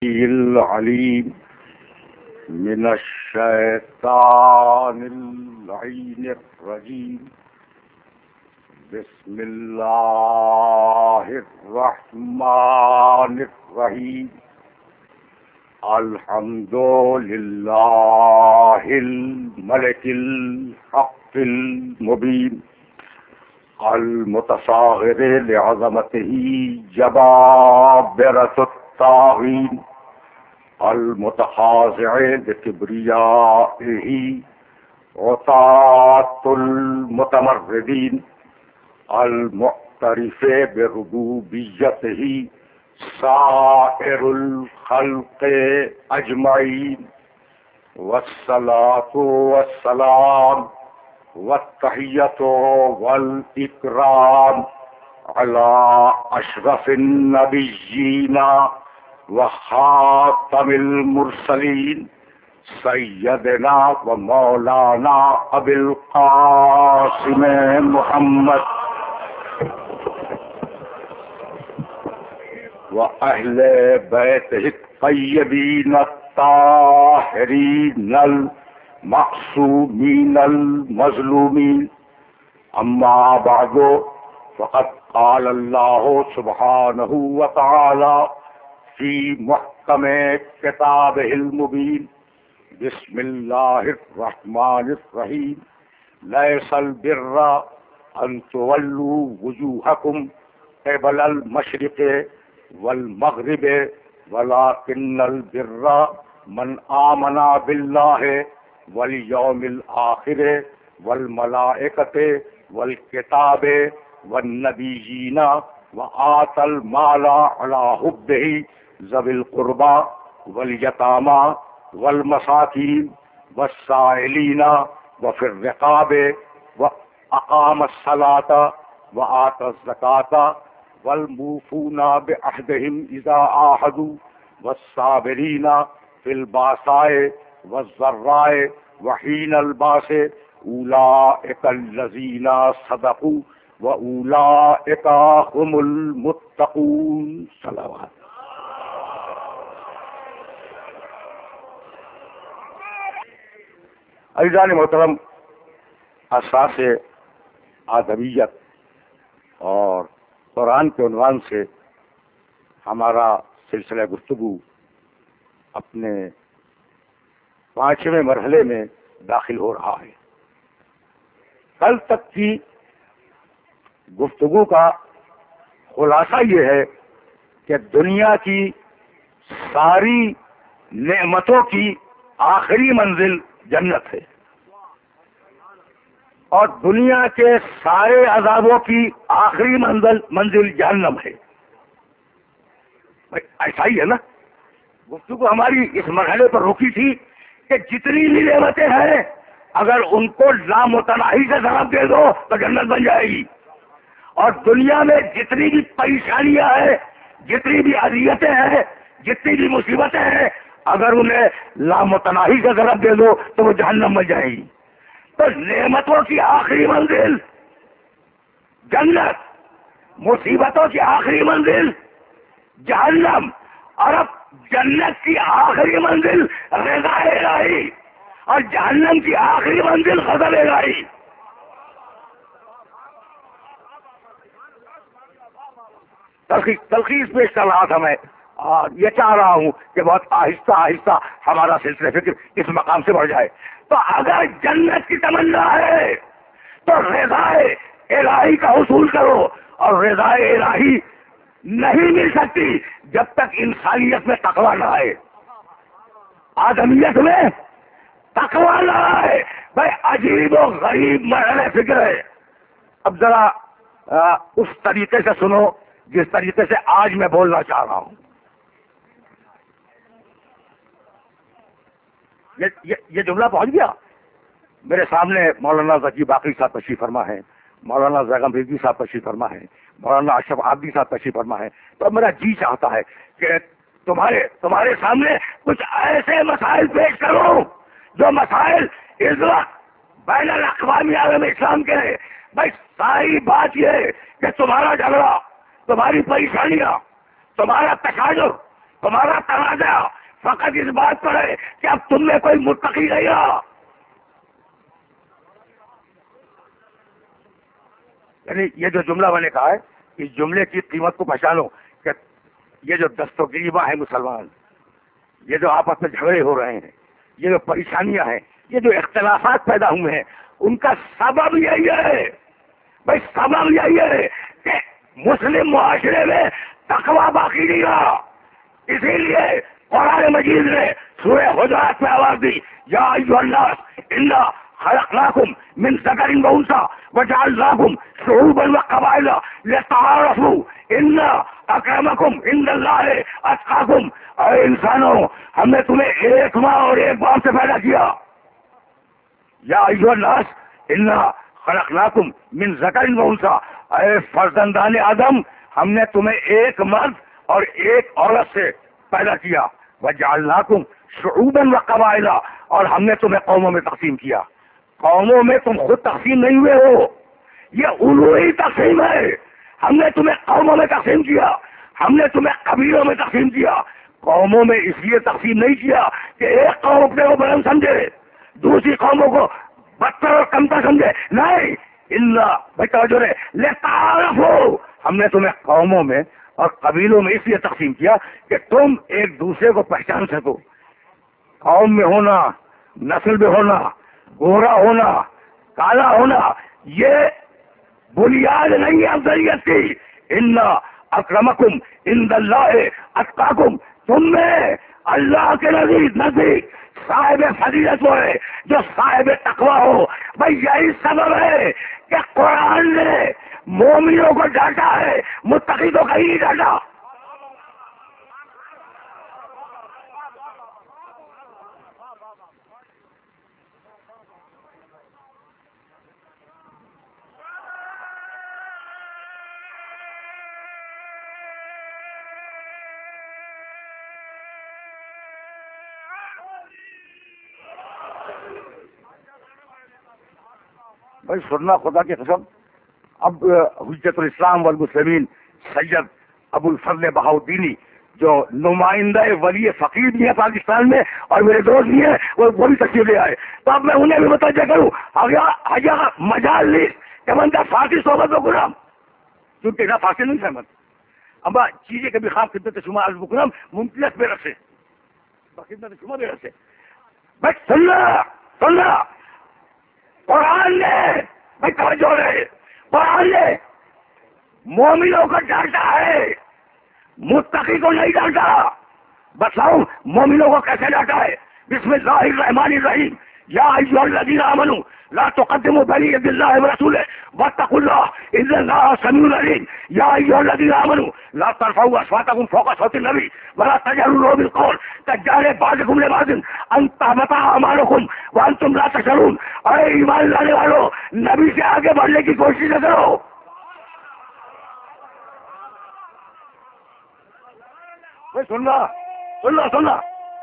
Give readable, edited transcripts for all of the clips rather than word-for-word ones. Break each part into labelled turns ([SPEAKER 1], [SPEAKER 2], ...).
[SPEAKER 1] العليم من الشيطان اللعين الرجيم. بسم الله الرحمن الرحيم. الحمد لله الملك الحق المبين المتصاغر لعظمته جبابرة الطاغين المتخاضع لكبريائه عطاة المتمردين المعترف بربوبيته سائر الخلق أجمعين. والصلاة والسلام والتحية والإكرام على أشرف النبيين وخاتم المرسلين سيدنا ومولانا أبي القاسم محمد وأهل بيته الطيبين الطاهرين المعصومين المظلومين. أما بعد، فقد قال الله سبحانه وتعالى في محكم كتابه المبين: بسم الله الرحمن الرحيم. ليس البر أن تولوا وجوهكم قبل المشرق والمغرب ولكن البر من آمن بالله واليوم الآخر والملائكة والكتاب والنبيين وآتى المال على حبه ذوي القربى واليتامى والمساكين والسائلين وفي الرقاب وأقام الصلاة وآتى الزكاة والموفون بعهدهم إذا عاهدوا والصابرين في البأساء والضراء وحين البأس أولئك الذين صدقوا وأولئك هم المتقون. صلوات. عزیزان محترم، اساس آدمیت اور قرآن کے عنوان سے ہمارا سلسلہ گفتگو اپنے 5ویں مرحلے میں داخل ہو رہا ہے. کل تک کی گفتگو کا خلاصہ یہ ہے کہ دنیا کی ساری نعمتوں کی آخری منزل جنت ہے اور دنیا کے سارے عذابوں کی آخری منزل جہنم ہے. ایسا ہی ہے نا؟ گفتگو ہماری اس مرحلے پر رکی تھی کہ جتنی بھی نعمتیں ہیں اگر ان کو لامتناہی سے ضرب دے دو تو جنت بن جائے گی، اور دنیا میں جتنی بھی پریشانیاں ہیں، جتنی بھی اذیتیں ہیں، جتنی بھی مصیبتیں ہیں، اگر انہیں لامتناہی سے ضرب دے دو تو وہ جہنم بن جائے گی. تو نعمتوں کی آخری منزل جنت، مصیبتوں کی آخری منزل جہنم، اور اب جنت کی آخری منزل رضا الہی اور جہنم کی آخری منزل غضب الہی. تلخیص پیش کر رہا تھا میں، اور یہ چاہ رہا ہوں کہ بہت آہستہ آہستہ ہمارا سلسلہ فکر اس مقام سے بڑھ جائے. تو اگر جنت کی تمنا ہے تو رضا الہی کا حصول کرو، اور رضا الہی نہیں مل سکتی جب تک انسانیت میں تقویٰ نہ آئے، آدمیت میں تقویٰ نہ آئے. بھائی عجیب و غریب مرحلہ فکر ہے. اب ذرا اس طریقے سے سنو جس طریقے سے آج میں بولنا چاہ رہا ہوں. یہ جملہ پہنچ گیا میرے سامنے. مولانا ذکی باقری صاحب تشریف فرما ہے، مولانا زیغم رضوی صاحب تشریف فرما ہے، مولانا اشرف عابدی صاحب تشریف فرما ہے. تو میرا جی چاہتا ہے کہ تمہارے سامنے کچھ ایسے مسائل پیش کروں جو مسائل اس وقت بین الاقوامی عالم اسلام کے ہیں. بھائی ساری بات یہ ہے کہ تمہارا جھگڑا، تمہاری پریشانیاں، تمہارا تشاجر تمہارا تنازع فقط اس بات پر ہے کہ اب تم میں کوئی متقی نہیں رہا. یعنی یہ جو جملہ میں نے کہا ہے، اس جملے کی قیمت کو پہچانو کہ یہ جو دست و گریباں ہیں مسلمان، یہ جو آپس میں جھگڑے ہو رہے ہیں، یہ جو پریشانیاں ہیں، یہ جو اختلافات پیدا ہوئے ہیں، ان کا سبب یہی ہے. بھائی سبب یہی ہے کہ مسلم معاشرے میں تقویٰ باقی نہیں رہا. اسی لیے قرآن مجید نے سورہ حجرات میں آواز دی، یا ایھا الناس انا خلقناکم من ذکر و انثی وجعلناکم شعوبا وقبائل لتعارفوا ان اکرمکم عند اللہ اتقاکم. اے انسانوں، ہم نے تمہیں ایک ماں اور ایک باپ سے پیدا کیا. یا ایھا الناس انا خلقناکم من ذکر و انثی، اے فرزندان آدم، ہم نے تمہیں ایک مرد اور ایک عورت سے پیدا کیا. وجعلناکم شعوبا وقبائل، اور ہم نے تمہیں قوموں میں تقسیم کیا. قوموں میں تم خود تقسیم نہیں ہوئے ہو، یہ الوہی تقسیم ہے. ہم نے تمہیں قوموں میں تقسیم کیا، ہم نے تمہیں قبیلوں میں تقسیم کیا. قوموں میں اس لیے تقسیم نہیں کیا کہ ایک قوم اپنے کو بلند سمجھے، دوسری قوموں کو بدتر اور کمتر سمجھے. نہیں، لتعارفوا، ہم نے تمہیں قوموں میں اور قبیلوں میں اس لیے تقسیم کیا کہ تم ایک دوسرے کو پہچان سکو. قوم میں ہونا، نسل میں ہونا، گورا ہونا، کالا ہونا، یہ بنیاد نہیں ہے افضلیت کی. ان اکرمکم عند اللہ اتقاکم، تم میں اللہ کے نزدیک صاحب فضیلت وہ ہے جو صاحب تقویٰ ہو. بھائی یہی سبب ہے کہ قرآن نے مومنوں کو ڈانٹا ہے، متقی کو کہیں نہیں ڈانٹا. بھائی سننا خدا کی قسم. اب حجت الاسلام والمسلمین سید ابو الفضل بہاؤدینی جو نمائندہ ولی فقیر بھی ہے پاکستان میں اور میرے دوست بھی ہیں، وہ بھی تشریف لے آئے. تو اب میں انہیں بھی متوجہ کروں اگر مجال لی کہ بندہ فارسی صحبت و غلام، کیونکہ نہ فارسی نہیں سہمت اما چیزیں کبھی خواب خدمت شما از بکنم ممکنت بے رسے خدمت شما بے رسے. بس سننا قرآن نے، بھائی توجہ رہے، قرآن نے مومنوں کو ڈانٹا ہے، متقی کو نہیں ڈانٹا. بتاؤں مومنوں کو کیسے ڈانٹا ہے؟ بسم اللہ الرحمن الرحیم. یا ایھا الذین آمنوا لا تقدموا بین یدی اللہ ورسولہ واتقوا اللہ ان اللہ سمیع علیم. یا ایھا الذین آمنوا لا ترفعوا اصواتکم فوق صوت النبی ولا تجهروا له بالقول كجهر بعضکم لبعض ان تحبط اعمالکم وانتم لا تشعرون. اے ایمان لانے والو، نبی سے آگے بڑھنے کی کوشش نہ کرو. سننا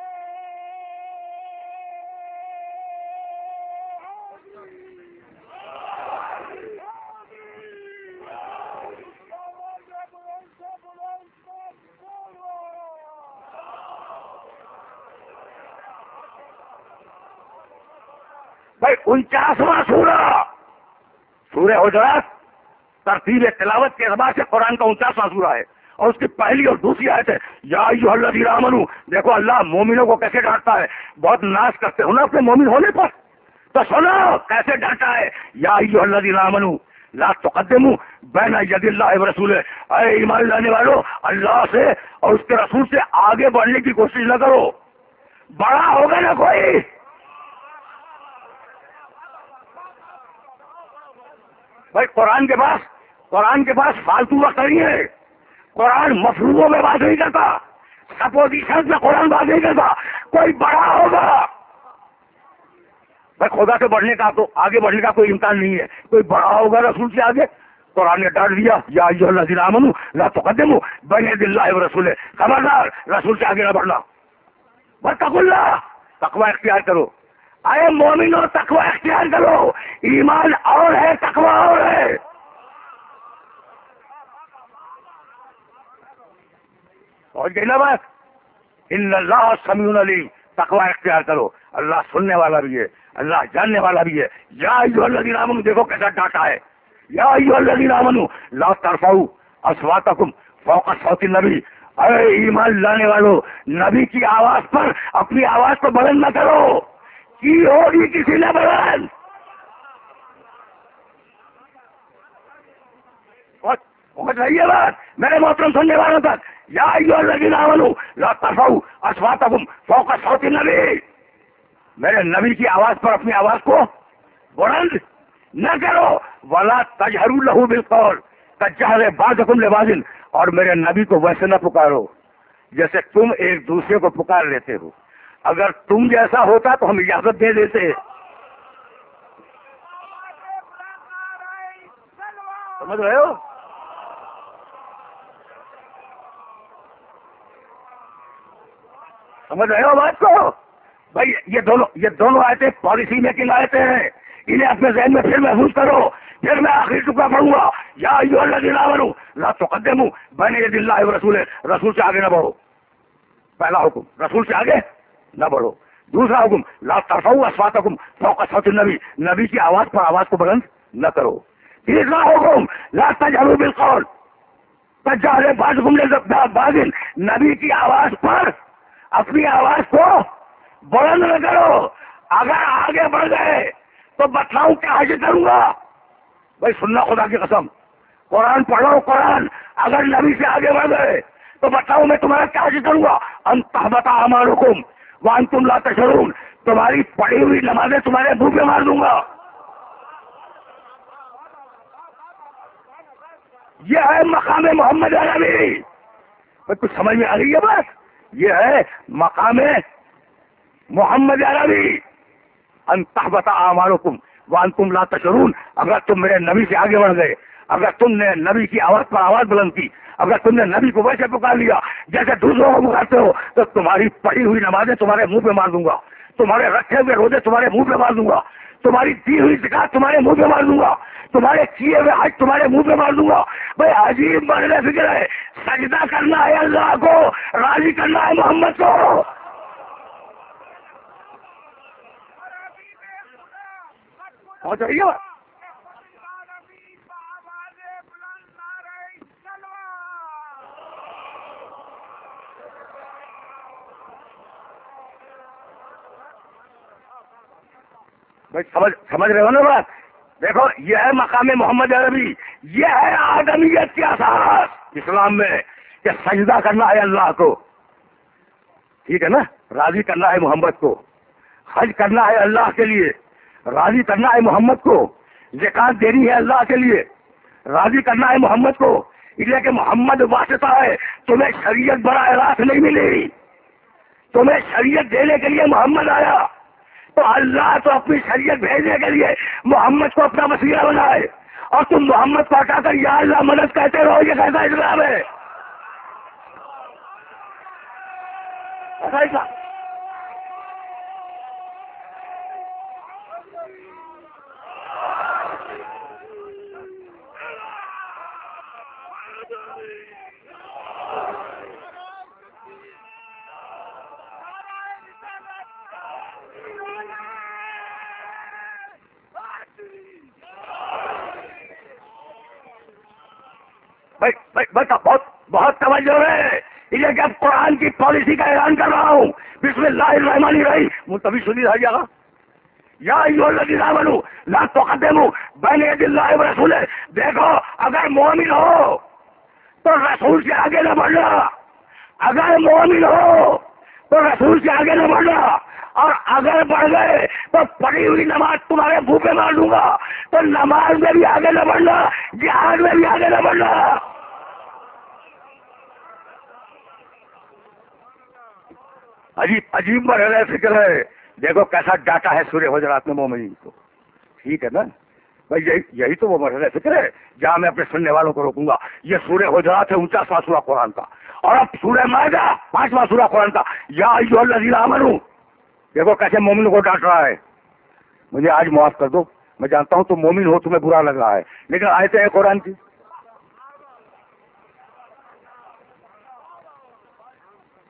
[SPEAKER 1] بھائی 49واں سورہ حجرات ترتیب تلاوت کے اعتبار سے قرآن کا 49واں سورہ ہے، اور اس کی پہلی اور دوسری آیت ہے یا ایھا الذین آمنوا. دیکھو اللہ مومنوں کو کیسے ڈانٹتا ہے. بہت ناز کرتے ہو نا اپنے مومن ہونے پر، تو سنو کیسے ڈانٹا ہے. یا ایھا الذین آمنوا لا تقدموا بین یدی اللہ ورسولہ. اے ایمان لانے والو، اللہ سے اور اس کے رسول سے آگے بڑھنے کی کوشش نہ کرو. بڑا ہوگا نا کوئی، بھائی قرآن کے پاس فالتو وقت نہیں ہے. قرآن مفروضوں میں بات نہیں کرتا، سپوزیشن میں قرآن بات نہیں کرتا. کوئی بڑا ہوگا، بھائی خدا سے بڑھنے کا تو آگے بڑھنے کا کوئی امکان نہیں ہے. کوئی بڑا ہوگا رسول سے آگے. قرآن نے ڈانٹ دیا یا ایھا الذین آمنوا لا تقدموا بین یدی اللہ ورسولہ. خبردار رسول سے آگے نہ بڑھنا. واتقوا اللہ، تقوی اختیار کرو. اے مومنو تقوی اختیار کرو. ایمان اور ہے، تقوی اور ہے. اور گئی نا بات. ان اللہ سمیع علیم، تقوی اختیار کرو، اللہ سننے والا بھی ہے، اللہ جاننے والا بھی ہے۔ یا ایھا الذین آمنوا، دیکھو کیسا ڈاٹا ہے، یا ایھا الذین آمنوا لا ترفعوا اصواتکم فوق صوت النبی، اے ایمان لانے والو، نبی کی آواز پر اپنی آواز کو بلند نہ کرو، کی ہوگی کسی نے بلند؟ پہنچ رہی ہے بات میرے محترم سننے والوں تک؟ یا ایھا الذین آمنوا لا ترفعوا اصواتکم فوق صوت النبی، میرے نبی کی آواز پر اپنی آواز کو بلند نہ کرو، ولا تجہروا لہ بالقول کجہر بعضکم لبعض، اور میرے نبی کو ویسے نہ پکارو جیسے تم ایک دوسرے کو پکار لیتے ہو، اگر تم جیسا ہوتا تو ہم اجازت دے دیتے۔ سمجھ رہے ہو؟ سمجھ رہے ہو بات کو؟ بھائی یہ دونوں آیتیں پالیسی میکنگ آیتیں ہیں، انہیں اپنے ذہن میں پھر محفوظ کرو، پھر میں آخری ٹکڑا پڑھوں گا، یا ایھا الذین آمنوا لا تقدموا بین یدی اللہ ورسولہ، رسول سے آگے نہ بڑھو، پہلا حکم رسول سے آگے نہ بڑھو۔ دوسرا حکم لا ترفعوا اصواتکم فوق صوت النبی، نبی کی آواز پر آواز کو بلند نہ کرو۔ تیسرا حکم لا تجہروا بالقول کجہر بعضکم لبعض، نبی کی آواز پر اپنی آواز کو بلند نہ کرو، اگر آگے بڑھ گئے تو بتلاؤں کیا حاصل کروں گا؟ بھائی سننا خدا کی قسم، قرآن پڑھو قرآن، اگر نبی سے آگے بڑھ گئے تو بتاؤ میں تمہارا کیا حاصل کروں گا؟ ان تحبط اعمالکم وانتم لا تشعرون، تمہاری پڑھی ہوئی نمازیں تمہارے منہ پہ مار دوں گا۔ یہ ہے مقام محمد عربی، کچھ سمجھ میں آ رہی ہے بات؟ یہ ہے مقام محمد عربی، ان تحبط اعمالکم وانتم لا تشعرون، اگر تم میرے نبی سے آگے بڑھ گئے، اگر تم نے نبی کی آواز پر آواز بلند کی، اگر تم نے نبی کو ویسے پکار لیا جیسے دوسروں کو پکارتے ہو، تو تمہاری پڑھی ہوئی نمازیں تمہارے منہ پہ مار دوں گا، تمہارے رکھے ہوئے روزے تمہارے منہ پہ مار دوں گا، تمہاری دی ہوئی زکات تمہارے منہ پہ مار دوں گا، تمہارے کیے ہوئے حج تمہارے منہ پہ مار دوں گا۔ بھائی عجیب مرنے فکر ہے، سجدہ کرنا ہے اللہ کو، راضی کرنا ہے محمد کو۔ پہنچ رہی ہے؟ بھائی سمجھ رہے ہو نا بات؟ دیکھو یہ ہے مقام محمد عربی، یہ ہے آدمیت کی اساس اسلام میں، کہ سجدہ کرنا ہے اللہ کو، ٹھیک ہے نا، راضی کرنا ہے محمد کو، حج کرنا ہے اللہ کے لیے، راضی کرنا ہے محمد کو، زکات دینی ہے اللہ کے لیے، راضی کرنا ہے محمد کو، اس لیے کہ محمد واسطہ ہے، تمہیں شریعت براہ راست نہیں ملی، تمہیں شریعت دینے کے لیے محمد آیا، تو اللہ تو اپنی شریعت بھیجنے کے لیے محمد کو اپنا وسیلہ بنائے، اور تم محمد کو ہٹا کر یا اللہ مدد کہتے رہو، یہ کیسا اسلام ہے؟ ایسا بہت توجہ ہے، اس لیے کہ اب قرآن کی پالیسی کا اعلان کر رہا ہوں۔ بسم اللہ الرحمن الرحیم، ملتوی سنی رہ جائے گا، یا ایھا الذین آمنوا لا تقدموا بین یدی اللہ ورسولہ، دیکھو اگر مومن ہو تو رسول سے آگے نہ بڑھنا، اگر مومن ہو تو رسول سے آگے نہ بڑھنا، اور اگر بڑھ گئے تو پڑھی ہوئی نماز تمہارے منہ پہ مار دوں گا، تو نماز میں بھی آگے نہ بڑھنا، جہاد میں بھی آگے نہ بڑھنا۔ عجیب مرحلہ فکر ہے، دیکھو کیسا ڈاٹا ہے سورہ حجرات میں مومنین کو، ٹھیک ہے نا بھائی؟ یہی تو وہ مرحلہ فکر ہے جہاں میں اپنے سننے والوں کو روکوں گا۔ یہ سورہ حجرات ہے 49واں سورہ قرآن کا، اور اب سورہ مائدہ 5واں سورہ قرآن کا، یا ایھا الذین آمنوا، دیکھو کیسے مومن کو ڈانٹ رہا ہے۔ مجھے آج معاف کر دو، میں جانتا ہوں تم مومن ہو، تمہیں برا لگ رہا ہے، لیکن آیتیں ہیں قرآن کی،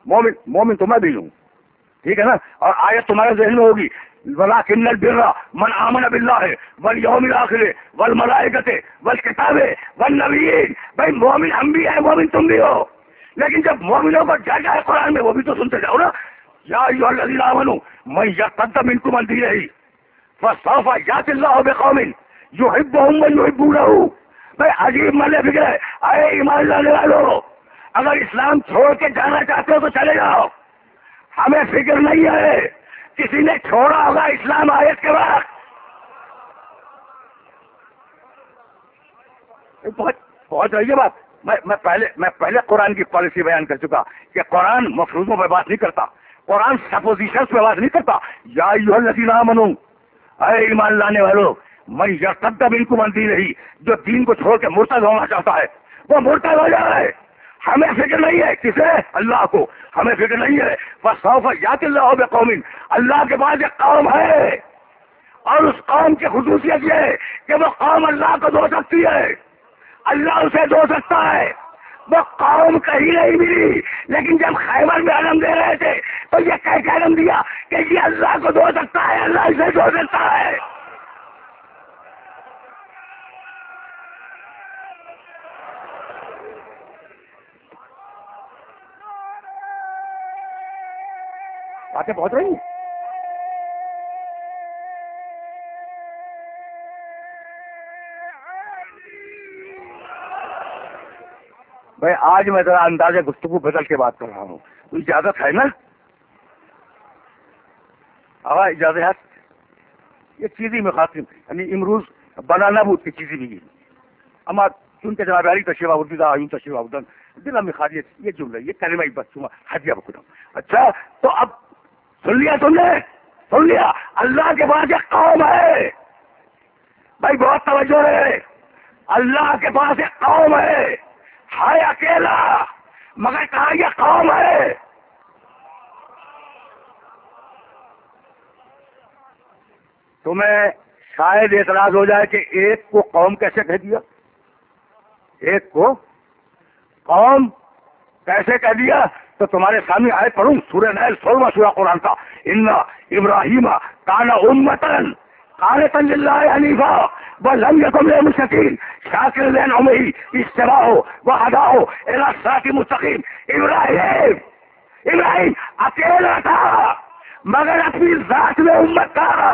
[SPEAKER 1] مومن تو میں بھی ہوں، ٹھیک ہے نا؟ اور آیت تمہارے ذہن میں ہوگی، وَلَٰكِنَّ الْبِرَّ مَنْ آمَنَ بِاللَّهِ وَالْيَوْمِ الْآخِرِ وَالْمَلَائِكَةِ وَالْكِتَابِ وَالنَّبِيِّينَ۔ بھائی مومن ہم بھی ہیں، مومن تم بھی ہو، لیکن جب مومنوں کو جگہ ہے قرآن میں وہ بھی تو سنتے جاؤ نا۔ یا ایھا الذین آمنوا من یرتد منکم عن دینہ فسوف یأتی اللہ بقوم یحبهم ویحبونہ۔ بھائی عجیب ملے فکر ہے، اے ایمان لانے والو، اگر اسلام چھوڑ کے جانا چاہتے ہو تو چلے جاؤ، ہمیں فکر نہیں ہے کسی نے چھوڑا ہوگا اسلام آیت کے بعد۔ پہنچ رہی ہے بات؟ میں پہلے قرآن کی پالیسی بیان کر چکا کہ قرآن مفروضوں پہ بات نہیں کرتا، قرآن سپوزیشنز پہ بات نہیں کرتا۔ یا ایھا الذین آمنوا، اے ایمان لانے والو، من یرتد منکم عن دینہ، جو دین کو چھوڑ کے مرتد ہونا چاہتا ہے وہ مرتد ہو جائے۔ ہمیں فکر نہیں ہے کسے؟ اللہ کو ہمیں فکر نہیں ہے۔ فسوف یأتی اللہ بقوم، اللہ کے بعد ایک قوم ہے، اور اس قوم کی خصوصیت یہ ہے کہ وہ قوم اللہ کو دھو سکتی ہے، اللہ اسے دھو سکتا ہے۔ وہ قوم کہیں نہیں ملی، لیکن جب خیبر میں علم دے رہے تھے تو یہ کہہ کے علم دیا کہ یہ اللہ کو دھو سکتا ہے، اللہ اسے دھو سکتا ہے۔ باتیں پہنچ رہی ہیں؟ بھائی آج میں ذرا انداز گفتگو بدل کے بات کر رہا ہوں، تو اجازت ہے نا؟ اجازت ہے؟ یہ چیزی میں خاطر یعنی امروز بنانا بود کی چیزی بھی اما چون کے جناب علی تشریف آوردید آیون تشریف آوردن دل میں خالی یہ جملہ یہ کلمہ ہی بس شما حدیہ بکنم۔ اچھا تو اب سن لیا اللہ کے پاس ایک قوم ہے، بھائی بہت توجہ ہے، اللہ کے پاس ایک قوم ہے اکیلا، مگر کہا یہ قوم ہے۔ تمہیں شاید اعتراض ہو جائے کہ ایک کو قوم کیسے کہہ دیا، ایک کو قوم کیسے کہہ دیا؟ تو تمہارے سامنے آئے پڑھوں سورہ نحل 16واں سورہ قرآن کا، ان ابراہیم کان امۃ قانتا للہ حنیفا ولم یکن من المشرکین شاکرا لانعمہ اجتباہ وہداہ الی الصراط المستقیم۔ ابراہیم اکیلا تھا مگر اپنی ذات میں امت تھا۔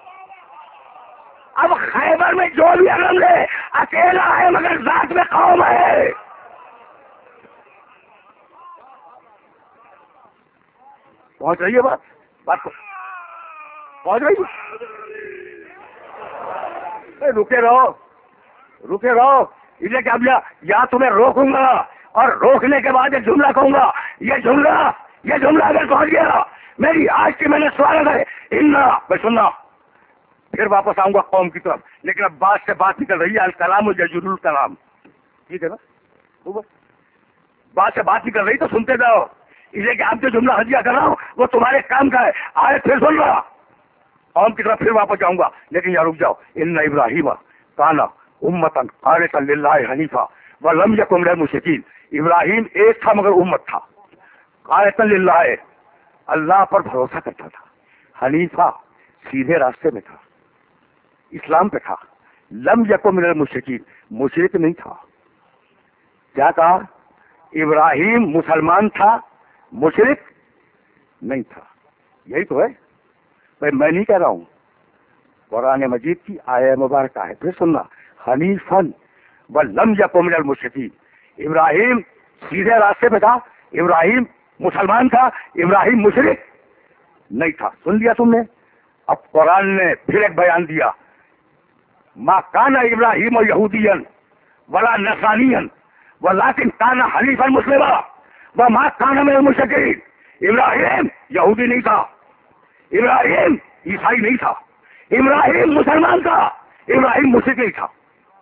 [SPEAKER 1] اب خیبر میں جو بھی علم ہے اکیلا ہے مگر ذات میں قوم ہے۔ پہنچ رہی ہے بات کو؟ پہنچ رہی ہے؟ رکے رہو اسے کیا یا تمہیں روکوں گا اور روکنے کے بعد ایک جملہ کہوں گا، یہ جملہ اگر پہنچ گیا میری آج کی میں نے سوال ہے میں سننا، پھر واپس آؤں گا قوم کی طرف، لیکن اب بات سے بات نکل رہی ہے، الکلام یجر الکلام، ٹھیک ہے نا؟ بات سے بات نکل رہی تو سنتے جاؤ، اسے کہ آپ جو جملہ حجیہ کر رہا ہوں وہ تمہارے کام کا ہے، آئے پھر سن رہا قوم کی طرف پھر واپس جاؤں گا، لیکن یہاں رک جاؤ۔ ان ابراہیم کان امۃ قانتا للہ حنیفا ولم یکن من المشرکین، ابراہیم ایک تھا مگر امت تھا، قانتا للہ اللہ پر بھروسہ کرتا تھا، حنیفا سیدھے راستے میں تھا، اسلام پہ تھا، لم یکن من المشرکین مشرک نہیں تھا۔ کیا کہا؟ ابراہیم مسلمان تھا، مشرک نہیں تھا، یہی تو ہے بھائی، میں نہیں کہہ رہا ہوں، قرآن مجید کی آیہ مبارکہ ہے، پھر سننا، حنیفاً ولم یکن من المشرکین، ابراہیم سیدھے راستے پہ تھا، ابراہیم مسلمان تھا، ابراہیم مشرک نہیں تھا۔ سن لیا تم نے؟ اب قرآن نے پھر ایک بیان دیا، ما کان ابراہیم یہودیا ولا نصرانیا ولکن کان حنیفا مسلما وما کان من المشرکین۔ ابراہیم یہودی نہیں تھا، ابراہیم عیسائی نہیں تھا، ابراہیم مسلمان تھا، ابراہیم مشرک نہیں تھا۔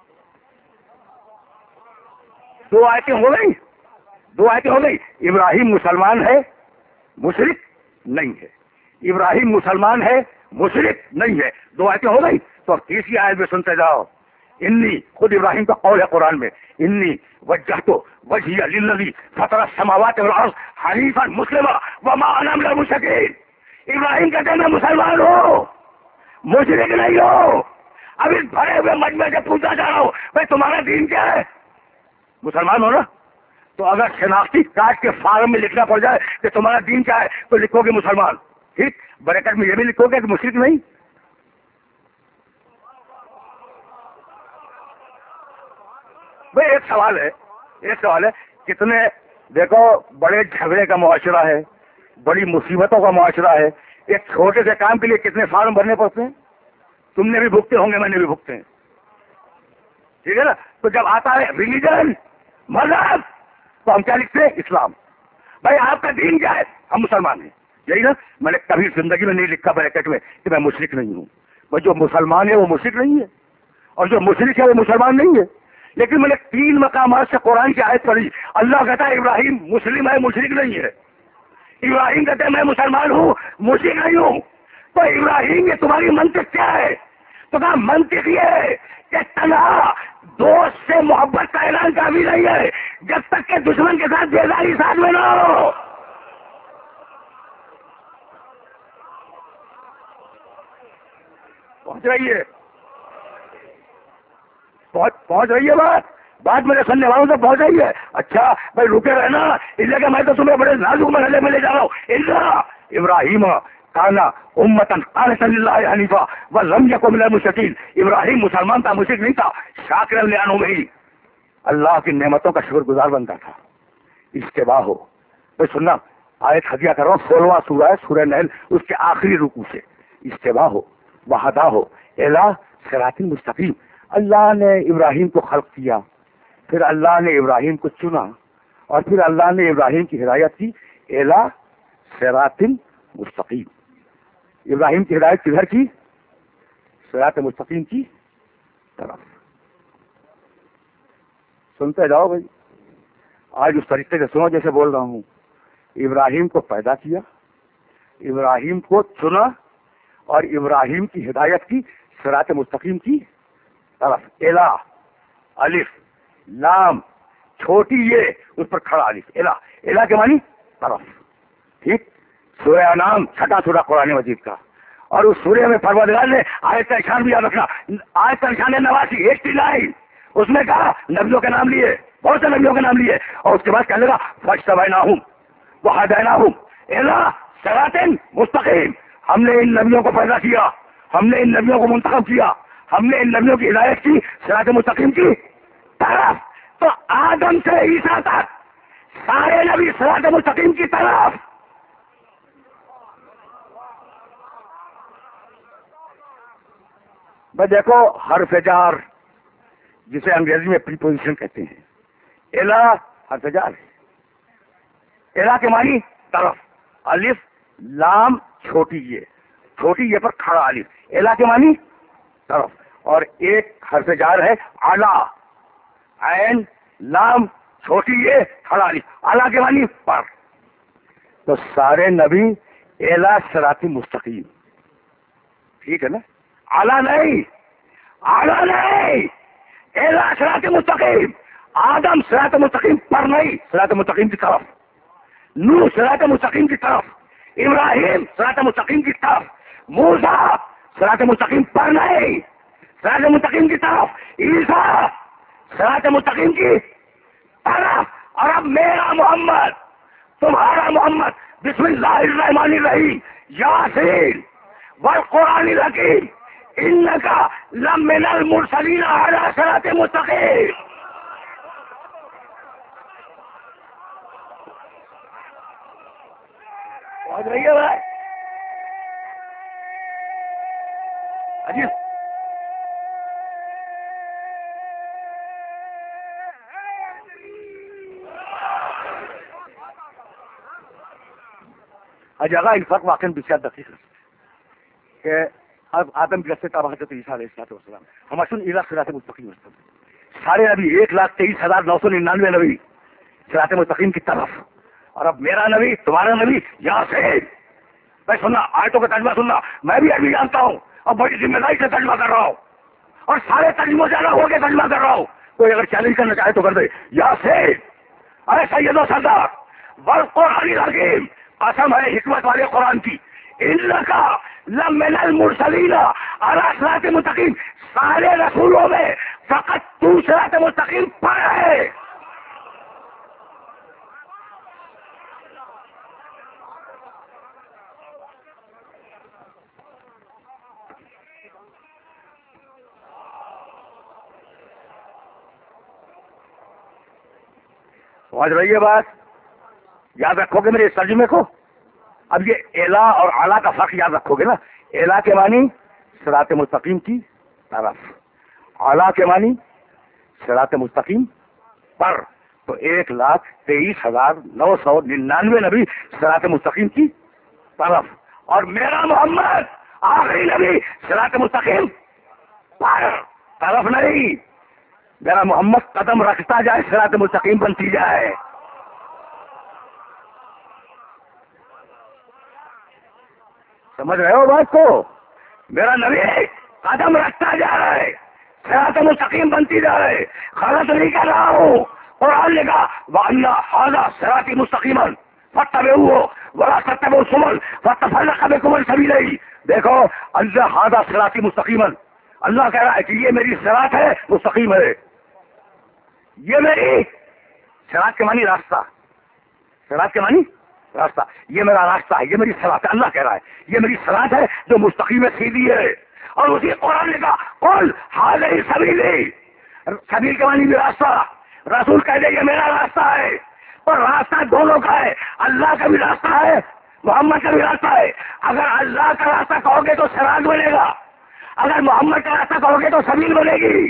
[SPEAKER 1] دو آیتیں ہو گئی، ابراہیم مسلمان ہے، مشرک نہیں ہے، ابراہیم مسلمان ہے، مشرک نہیں ہے، دو آیتیں ہو گئی۔ تو اب تیسری آیت میں سنتے جاؤ، انی خود ابراہیم کا قول ہے قرآن میں، انی وجہت وجہی للذی فطر السماوات والارض حنیفا مسلما وما انا من المشرکین. ابراہیم کہتے ہیں میں مسلمان ہوں، مشرک نہیں ہوں. اب اس بھرے ہوئے مجمع سے پوچھا جا رہا ہوں بھائی تمہارا دین کیا ہے؟ مسلمان ہو نا؟ تو اگر شناختی کارڈ کے فارم میں لکھنا پڑ جائے کہ تمہارا دین کیا ہے تو لکھو گے مسلمان، ٹھیک، بریکٹ میں یہ بھی لکھو گے کہ مشرک نہیں. بھائی ایک سوال ہے کتنے دیکھو بڑے جھگڑے کا معاشرہ ہے، بڑی مصیبتوں کا معاشرہ ہے، ایک چھوٹے سے کام کے لیے کتنے فارم بھرنے پڑتے ہیں؟ تم نے بھی بھگتے ہوں گے، میں نے بھی بھگتے ہیں، ٹھیک ہے نا؟ تو جب آتا ہے ریلیجن، مذہب، تو ہم کیا لکھتے ہیں؟ اسلام. بھائی آپ کا دین کیا ہے؟ ہم مسلمان ہیں، یہی نا؟ میں نے کبھی زندگی میں نہیں لکھا بریکٹ میں کہ میں مشرک نہیں ہوں. بھائی جو مسلمان ہے وہ مشرک نہیں ہے، اور جو مشرک ہے وہ مسلمان نہیں ہے. لیکن میں نے 3 مقامات سے قرآن کی آیت پڑھی، اللہ کہتا ہے ابراہیم مسلم ہے، مشرک نہیں ہے. ابراہیم کہتے ہیں میں مسلمان ہوں، مشرک نہیں ہوں. تو ابراہیم یہ تمہاری منطق کیا ہے؟ تو کہا منطق یہ ہے کہ تنہا دوست سے محبت کا اعلان کافی نہیں ہے جب تک کہ دشمن کے ساتھ بیداری ساتھ میں نہ ہو. پہنچ رہی ہے بات میرے سننے والوں سے پہنچ رہی ہے. اچھا بھائی رکے رہنا، اس لیے کہ میں تو تمہیں بڑے نازک مرحلے میں لے جا رہا ہوں. اللہ ابراہیم کانا امتن قانتا للہ حنیفا ولم یکن من المشرکین. ابراہیم مسلمان تھا، مشرک نہیں تھا. شاکرا لانعمہ، اللہ کی نعمتوں کا شکر گزار بنتا تھا. اتباع ہو تو سننا، آیت ہدیہ کر رہا ہوں، 16واں سورہ ہے سورہ نحل، اس کے آخری رکوع سے. اتباع ہو وہدا ہو الی صراط مستقیم. اللہ نے ابراہیم کو خلق کیا، پھر اللہ نے ابراہیم کو چنا، اور پھر اللہ نے ابراہیم کی ہدایت کی الی صراط مستقیم. ابراہیم کی ہدایت کدھر کی؟ صراط مستقیم کی طرف. سنتے جاؤ بھائی، آج اس طریقے سے سنو جیسے بول رہا ہوں. ابراہیم کو پیدا کیا، ابراہیم کو چنا، اور ابراہیم کی ہدایت کی صراط مستقیم کی طرف. الا الف لام چھوٹی یہ اس پر کھڑا الف، الا کے معنی طرف، ٹھیک. سورہ انعام 6واں سورہ قرآن مجید کا، اور اس سورہ میں پروردگار نے آیت کا اشار بھی یاد رکھنا، آیت کا نشان 89 اس میں کہا نبیوں کے نام لیے، بہت سے نبیوں کے نام لیے، اور اس کے بعد کہنے لگا فاجتبیناہم وہدیناہم الی صراط مستقیم. ہم نے ان نبیوں کو پیدا کیا، ہم نے ان نبیوں کو منتخب کیا، ہم نے ان نبیوں کی ہدایت کی صراط مستقیم کی طرف. تو آدم سے عیسیٰ تک سارے نبی صراط مستقیم کی طرف. بس دیکھو حرف جار جسے انگریزی میں پریپوزیشن کہتے ہیں، الا حرف جار ہے. الا کے معنی طرف، الف لام چھوٹی یہ پر کھڑا الف. الا کے معنی طرف، اور ایک حرف جار ہے اعلی، عین لام چھوٹی یہ کھڑا الف، اعلی کے معنی پر. تو سارے نبی الا صراط مستقیم، ٹھیک ہے نا؟ اعلی نہیں، الا صراط مستقیم. آدم صراط مستقیم پر نہیں، صراط مستقیم کی طرف. نوح صراط مستقیم کی طرف، ابراہیم صراط مستقیم کی طرف، موسیٰ صراط مستقیم پر نہیں، صراط مستقیم کی طرف، عیسیٰ صراط مستقیم کی طرف. اور اب میرا محمد، تمہارا محمد، بسم اللہ الرحمن الرحیم، یاسین والقرآن الحکیم انکا لمن المرسلین علی صراط مستقیم. پہنچ رہی ہے بھائی؟ عجیب. جگہ الفرق واقع بسیار دقیق ہے کہ اب آدم کی رستے تابع حضرت عیسیٰ علیہ السلام ہم اصل الى صراط مستقیم. سارے نبی 1,23,999 نبی صراط مستقیم کی طرف. اور اب میرا نبی، تمہارا نبی یاسین. بھائی سننا، آیتوں کا ترجمہ سننا، میں بھی عربی جانتا ہوں اور بڑی ذمہ داری سے ترجمہ کر رہا ہوں. اور سارے ترجموں سے الگ ہو کے ترجمہ کر رہا ہوں. کوئی اگر چیلنج کرنا چاہے تو کر دے. یا سید اے سید و سردار والقرآن الحکیم، قسم ہے حکمت والے قرآن کی، انکا لمن المرسلین علی صراط مستقیم، سارے رسولوں میں فقط تو صراط مستقیم پر ہے. سمجھ رہی ہے بات؟ یاد رکھو گے میرے اس ترجمے کو. اب یہ اعلیٰ اور اعلیٰ کا فرق یاد رکھو گے نا. اعلیٰ کے معنی صراط مستقیم کی طرف، اعلیٰ کے معنی صراط مستقیم پر. تو 1,23,999 نبی صراط مستقیم کی طرف، اور میرا محمد آخری نبی صراط مستقیم پر، طرف نہیں. میرا محمد قدم رکھتا جائے صراط مستقیم بنتی جائے. سمجھ رہے ہو بات کو؟ میرا نبی قدم رکھتا جا رہا ہے صراط مستقیم بنتی جا رہے. غلط نہیں کر رہا ہوں. قرآن نے کہا وَأَنَّ هَذَا صِرَاطِي مُسْتَقِيمًا فَاتَّبِعُوهُ وَلَا تَتَّبِعُوا السُّبُلَ فَتَفَرَّقَ بِكُمْ عَنْ سَبِيلِهِ. دیکھو اللہ هَذَا صِرَاطِي مُسْتَقِيمًا، اللہ کہہ رہا ہے کہ یہ میری صراط ہے، مستقیم ہے. یہ میری صراط کے معنی راستہ، صراط کے معنی راستہ، یہ میرا راستہ ہے، یہ میری صراط ہے. اللہ کہہ رہا ہے یہ میری صراط ہے جو مستقیم ہے، سیدھی ہے. اور اسی قرآن نے کہا قل هذه سبیلی، سبیل کے معنی بھی راستہ. رسول کہہ دے یہ میرا راستہ ہے. اور راستہ دونوں کا ہے، اللہ کا بھی راستہ ہے، محمد کا بھی راستہ ہے. اگر اللہ کا راستہ کہو گے تو صراط بنے گا، اگر محمد کا راستہ کہو گے تو سبیل بنے گی.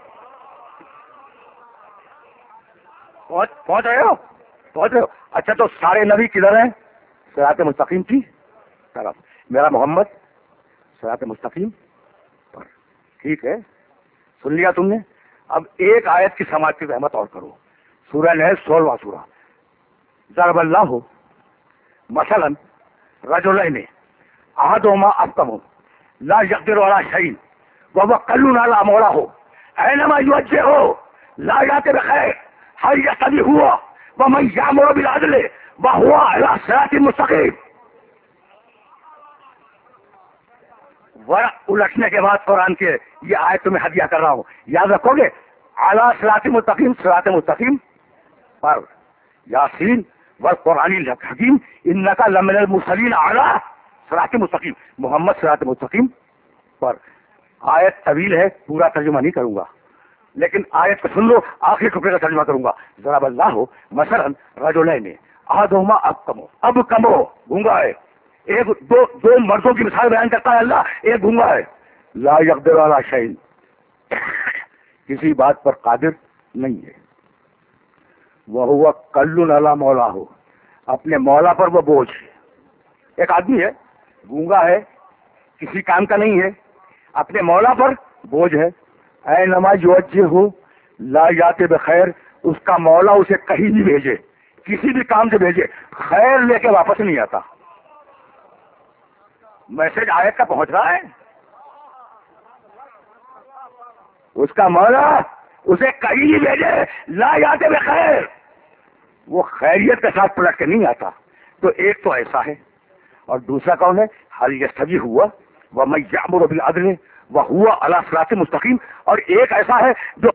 [SPEAKER 1] پہنچ رہے ہو؟ پہنچ رہے ہو؟ اچھا تو سارے نبی کدھر ہیں؟ صراط مستقیم کی طرف. میرا محمد صراط مستقیم پر. ٹھیک ہے، سن لیا تم نے. اب ایک آیت کی سماعت کی رحمت اور کرو. سورہ نحل 16واں سورہ. ضرب اللہ مثلا رجلین احدہما ابکم لا یقدر علی شیء وهو کل علی مولاه اینما یوجهه لا یأتی بخیر هل یستوی هو ومن یأمر بالعدل وهو علی صراط مستقیم. ورق الٹنے کے بعد قرآن کے یہ آیت تمہیں ہدیہ کر رہا ہوں، یاد رکھو گے. اعلیٰ صراط مستقیم، صراط مستقیم پر. یاسین والقرآن الحکیم انک لمن المرسلین اعلیٰ صراط مستقیم، محمد صراط مستقیم پر. آیت طویل ہے، پورا ترجمہ نہیں کروں گا، لیکن آیت کو سن لو، آخری ٹکڑے کا ترجمہ کروں گا. ضرب اللہ مثلا رجلین احدہما ابکم، گونگا ہے. ایک دو مردوں کی مثال بیان کرتا ہے اللہ. ایک گونگا ہے، لا یقدر علی شیء، کسی بات پر قادر نہیں ہے. وہو کل علی مولاه، اپنے مولا پر وہ بوجھ ہے. ایک آدمی ہے، گونگا ہے، کسی کام کا نہیں ہے، اپنے مولا پر بوجھ ہے. اینما یوجہہ لا یأتی بخیر، اس کا مولا اسے کہیں بھی بھیجے، کسی بھی کام سے بھیجے، خیر لے کے واپس نہیں آتا. میسج آیت کا پہنچ رہا ہے. اس کا مولا اسے کہیں بھی بھیجے لا یأتی بخیر، وہ خیریت کے ساتھ پلٹ کے نہیں آتا. تو ایک تو ایسا ہے، اور دوسرا کون ہے؟ حل یستوی ہوا ومن یأمر بالعدل وہو علی صراط مستقیم. اور ایک ایسا ہے جو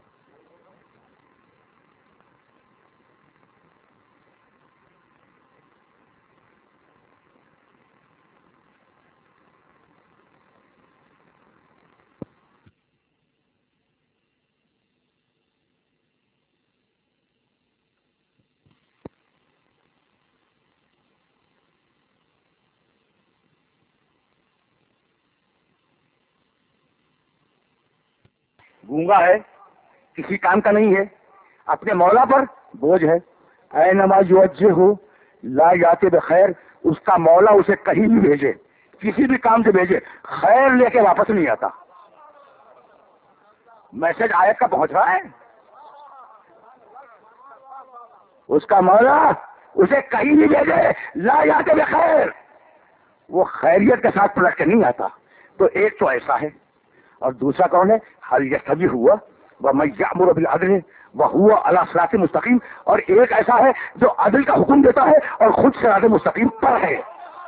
[SPEAKER 1] گونگا ہے، کسی کام کا نہیں ہے، اپنے مولا پر بوجھ ہے. اینما یوجہہ لا یأتی بخیر، اس کا مولا اسے کہیں بھی بھیجے، کسی بھی کام سے بھیجے، خیر لے کے واپس نہیں آتا. میسج آیت کا پہنچ رہا ہے. اس کا مولا اسے کہیں بھی بھیجے لا یأتی بخیر، وہ خیریت کے ساتھ پلٹ کے نہیں آتا. تو ایک تو ایسا ہے، اور دوسرا کون ہے؟ حل یستوی ہوا ومن یأمر بالعدل وہو علی صراط مستقیم، اور ایک ایسا ہے جو عدل کا حکم دیتا ہے اور خود صراط مستقیم پر ہے.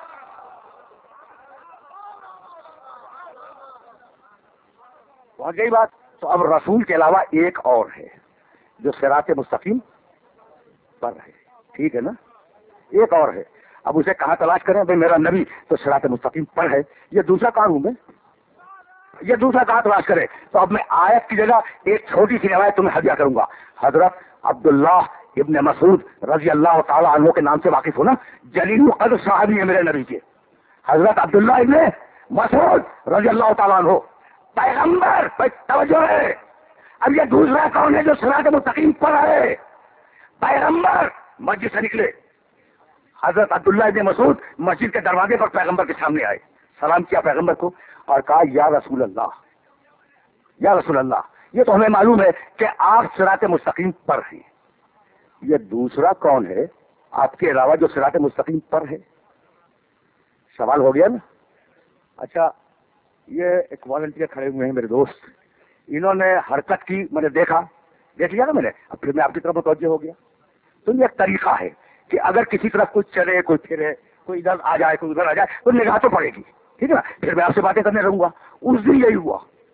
[SPEAKER 1] پہنچ گئی بات؟ تو اب رسول کے علاوہ ایک اور ہے جو صراط مستقیم پر ہے. ٹھیک ہے نا؟ ایک اور ہے. اب اسے کہاں تلاش کریں؟ بھائی میرا نبی تو صراط مستقیم پر ہے، یہ دوسرا کہاں ہوں میں؟ یہ دوسرا کہاں تلاش کرے؟ تو اب میں آیت کی جگہ ایک چھوٹی سی روایت تمہیں ہدیہ کروں گا. حضرت عبداللہ ابن مسعود رضی اللہ تعالیٰ عنہ کے نام سے واقف ہونا، جلیل القدر صحابی ہے میرے نبی کے. حضرت عبداللہ ابن مسعود رضی اللہ تعالیٰ عنہ پیغمبر. توجہ ہے. اب یہ دوسرا کون ہے جو صراط مستقیم پر ہے؟ پیغمبر. مسجد سے نکلے حضرت عبداللہ ابن مسعود، مسجد کے دروازے پر پیغمبر کے سامنے آئے، سلام کیا پیغمبر کو اور کہا یا رسول اللہ، یا رسول اللہ، یہ تو ہمیں معلوم ہے کہ آپ صراط مستقیم پر ہیں، یہ دوسرا کون ہے آپ کے علاوہ جو صراط مستقیم پر ہے؟ سوال ہو گیا نا. اچھا، یہ ایک والنٹیئر کھڑے ہوئے ہیں میرے دوست، انہوں نے حرکت کی، میں نے دیکھ لیا نا میں نے، اب پھر میں آپ کی طرف متوجہ ہو گیا. تو یہ ایک طریقہ ہے کہ اگر کسی طرف کوئی چلے، کوئی پھرے، کوئی ادھر آ جائے، کوئی ادھر آ جائے، تو نگاہ تو پڑے گی. ٹھیک ہے نا؟ پھر میں آپ سے باتیں کرنے رہوں گا. اس دن یہی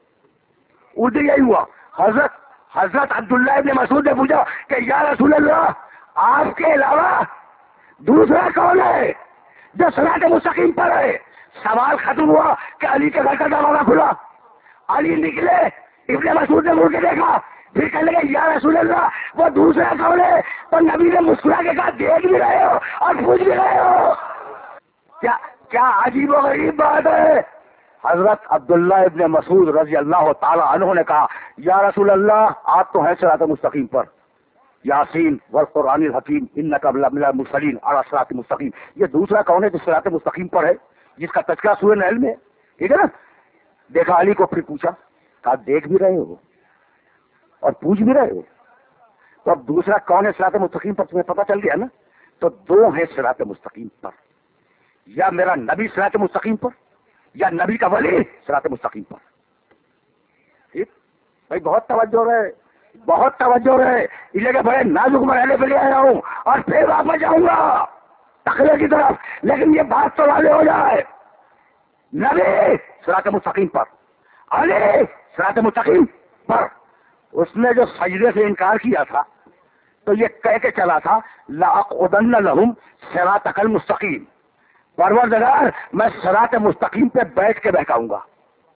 [SPEAKER 1] ہوا. حضرت عبداللہ ابن مسعود نے پوچھا کہ یا رسول اللہ، آپ کے علاوہ دوسرا کون ہے جو صراط مستقیم پر ہے؟ سوال ختم ہوا کہ علی کے گھر کا دروازہ کھلا، علی نکلے، ابن مسعود نے مڑ کے دیکھا، پھر کہنے لگے یا رسول اللہ وہ دوسرا کون ہے؟ تو نبی نے مسکرا کے کہا دیکھ بھی رہے ہو اور پوچھ بھی رہے ہو. کیا عجیب و غریب بات ہے. حضرت عبداللہ ابن مسعود رضی اللہ تعالی عنہ نے کہا یا رسول اللہ آپ تو ہیں صراط مستقیم پر، یاسین والقرآن الحکیم انک لمن المرسلین علی صراط مستقیم. یہ دوسرا کون ہے جو صراط مستقیم پر ہے، جس کا تذکرہ سورہ نحل میں ہے؟ ٹھیک ہے نا؟ دیکھا علی کو، پھر پوچھا، کہا دیکھ بھی رہے ہو اور پوچھ بھی رہے ہو. تو اب دوسرا کون ہے صراط مستقیم پر تمہیں پتہ چل گیا نا. تو دو ہیں صراط مستقیم پر، یا میرا نبی صراط مستقیم پر، یا نبی کا ولی صراط مستقیم پر. ٹھیک بھائی، بہت توجہ رہے. اس لیے کہ بڑے نازک مرحلے پہ لے آیا ہوں اور پھر واپس جاؤں گا تخلیق کی طرف، لیکن یہ بات تو واضح ہو جائے. نبی صراط مستقیم پر، علی صراط مستقیم پر. اس نے جو سجدے سے انکار کیا تھا تو یہ کہہ کے چلا تھا لأقعدن لهم صراطک المستقیم، پروردگار میں صراط مستقیم پہ بیٹھ کے بہکاؤں گا.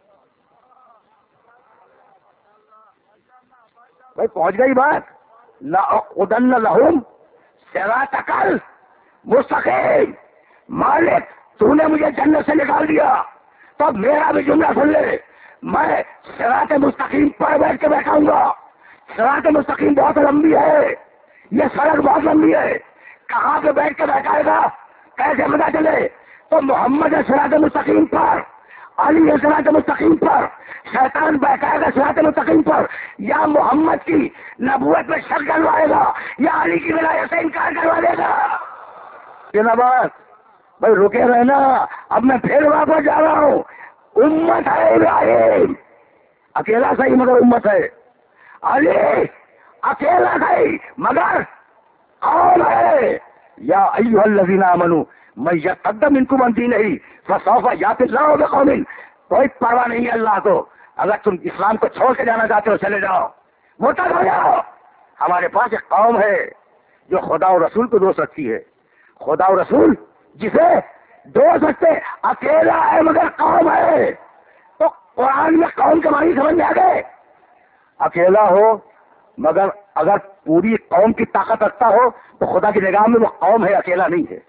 [SPEAKER 1] بھائی پہنچ گئی بات؟ لأقعدن لهم صراطک المستقیم. مالک تو نے مجھے جنت سے نکال دیا تو میرا بھی جملہ سن لے، میں صراط مستقیم پر بیٹھ کے بیٹھاؤں گا. صراط مستقیم بہت لمبی ہے، یہ سڑک بہت لمبی ہے. کہاں پہ بیٹھ کے بیٹھائے گا کیسے پتا چلے؟ تو محمد صراط مستقیم پر، علی صراط مستقیم پر، شیطان بیٹھائے گا صراط مستقیم پر. یا محمد کی نبوت میں شک ڈلوائے گا یا علی کی ولایت سے انکار کروا دے گا. یہ بات بھائی رکے رہنا. اب میں پھر واپس جا رہا ہوں. امت ہے ابراہیم، اکیلا صحیح مگر امت ہے. علی اکیلا صحیح مگر قوم ہے. یا ایھا الذین آمنوا من یرتد منکم عن دینہ فسوف یأتی اللہ بقوم. کوئی پرواہ نہیں ہے اللہ کو، اگر تم اسلام کو چھوڑ کے جانا چاہتے ہو چلے جاؤ، مرتد ہو جاؤ. ہمارے پاس ایک قوم ہے جو خدا اور رسول کو دوست رکھتی ہے. خدا اور رسول جسے دوست رکھتے اکیلا ہے مگر قوم ہے. تو قرآن میں قوم کے معنی سمجھ میں آ گئے. اکیلا ہو مگر اگر پوری قوم کی طاقت رکھتا ہو تو خدا کی نگاہ میں وہ قوم ہے، اکیلا نہیں ہے.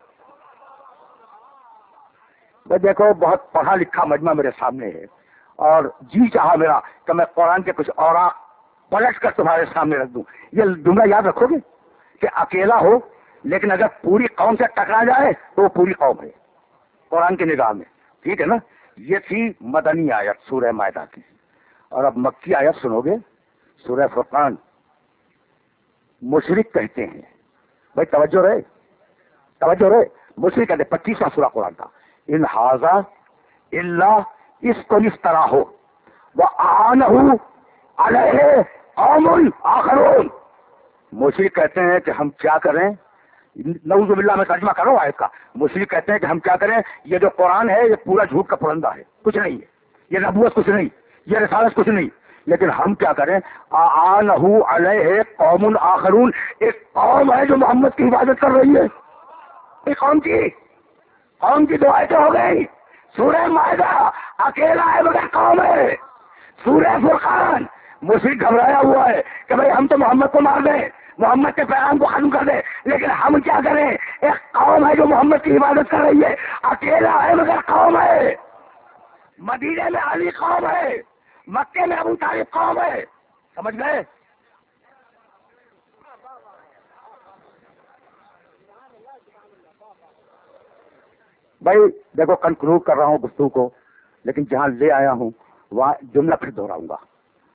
[SPEAKER 1] دیکھو بہت پڑھا لکھا مجمع میرے سامنے ہے اور جی چاہا میرا کہ میں قرآن کے کچھ اوراق پلٹ کر تمہارے سامنے رکھ دوں. یہ جملہ یاد رکھو گے کہ اکیلا ہو لیکن اگر پوری قوم سے ٹکرا جائے تو وہ پوری قوم ہے قرآن کی نگاہ میں. ٹھیک ہے نا؟ یہ تھی مدنی آیت سورہ مائدہ کی. اور اب مکی آیت سنو گے، سورہ فرقان. مشرک کہتے ہیں، بھائی توجہ رہے، مشرک کہتے 25واں سورہ قرآن کا، ان ھذا الا اس کو اس طرح ہو وَأَعَانَهُ عَلَيْهِ قَوْمٌ آخَرُونَ. مشرک کہتے ہیں کہ ہم کیا کریں، نعوذ باللہ میں ترجمہ کر رہا ہوں آیت کا. مشرک کہتے ہیں کہ ہم کیا کریں، یہ جو قرآن ہے یہ پورا جھوٹ کا پرندہ ہے، کچھ نہیں ہے، یہ نبوت کچھ نہیں، یہ رسالت کچھ نہیں، لیکن ہم کیا کریں. آنہو علیہ قوم آخرون، ایک قوم ہے جو محمد کی عبادت کر رہی ہے. ایک قوم کی دو آیتیں ہو گئی. سورہ مائدہ اکیلا ہے مگر قوم ہے. سورہ فرقان مشرک گھبرایا ہوا ہے کہ بھئی ہم تو محمد کو مار دیں، محمد کے پیغام کو ختم کر دیں، لیکن ہم کیا کریں. ایک قوم ہے جو محمد کی عبادت کر رہی ہے، اکیلا ہے مگر قوم ہے. مدینے میں علی قوم ہے، مکے میں ابو طالب قوم ہے. سمجھ گئے؟ بھائی دیکھو کنکلوڈ کر رہا ہوں گفتگو کو، لیکن جہاں لے آیا ہوں وہاں جملہ پھر دہراؤں گا.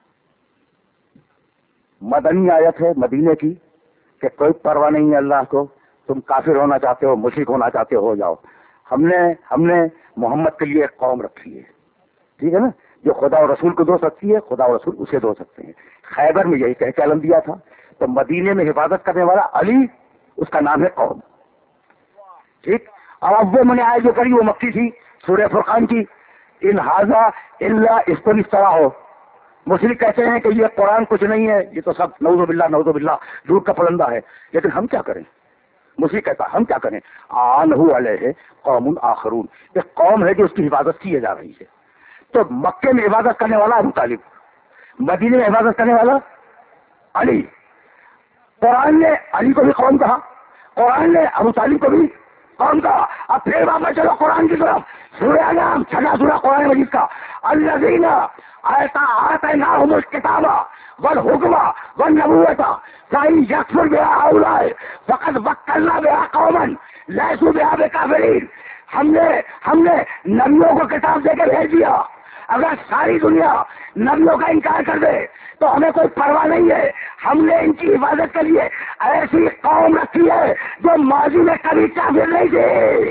[SPEAKER 1] مدنی آیت ہے مدینے کی کہ کوئی پرواہ نہیں ہے اللہ کو، تم کافر ہونا چاہتے ہو، مشرک ہونا چاہتے ہو جاؤ. ہم نے محمد کے لیے ایک قوم رکھی ہے، ٹھیک ہے نا، جو خدا اور رسول کو دو سکتی ہے، خدا اور رسول اسے دو سکتے ہیں. خیبر میں یہی کہہ کے علم دیا تھا. تو مدینے میں حفاظت کرنے والا علی، اس کا نام ہے قوم. ٹھیک. اب وہ میں نے آئے جو کری وہ مکی تھی، سورہ فرقان کی. ان ہاذا الا استنسترا ہو. مشرک کہتے ہیں کہ یہ قرآن کچھ نہیں ہے، یہ تو سب نعوذ باللہ جھوٹ کا پرندہ ہے. لیکن ہم کیا کریں؟ مشرک کہتا ہم کیا کریں. آنہو علیہ قوم آخرون، ایک قوم ہے جو اس کی حفاظت کی جا رہی ہے. تو مکے میں عبادت کرنے والا ابو طالب، مدینے میں عبادت کرنے والا علی. قرآن نے علی کو بھی قوم کہا، قرآن نے ابو طالب کو بھی قوم کہا. اب پھر واپس چلو قرآن کی طرف. سورہ انعام چھٹا سورہ قرآن مجید کا. الذین آتیناہم الکتاب والحکم والنبوۃ فإن یکفر بها ہؤلاء فقد وکلنا بها قوما لیسوا بها بکافرین. ہم نے نبیوں کو کتاب دے کے بھیج دیا. اگر ساری دنیا نبیوں کا انکار کر دے تو ہمیں کوئی پرواہ نہیں ہے. ہم نے ان کی حفاظت کے لیے ایسی قوم رکھی ہے جو ماضی میں کبھی کافر نہیں تھی.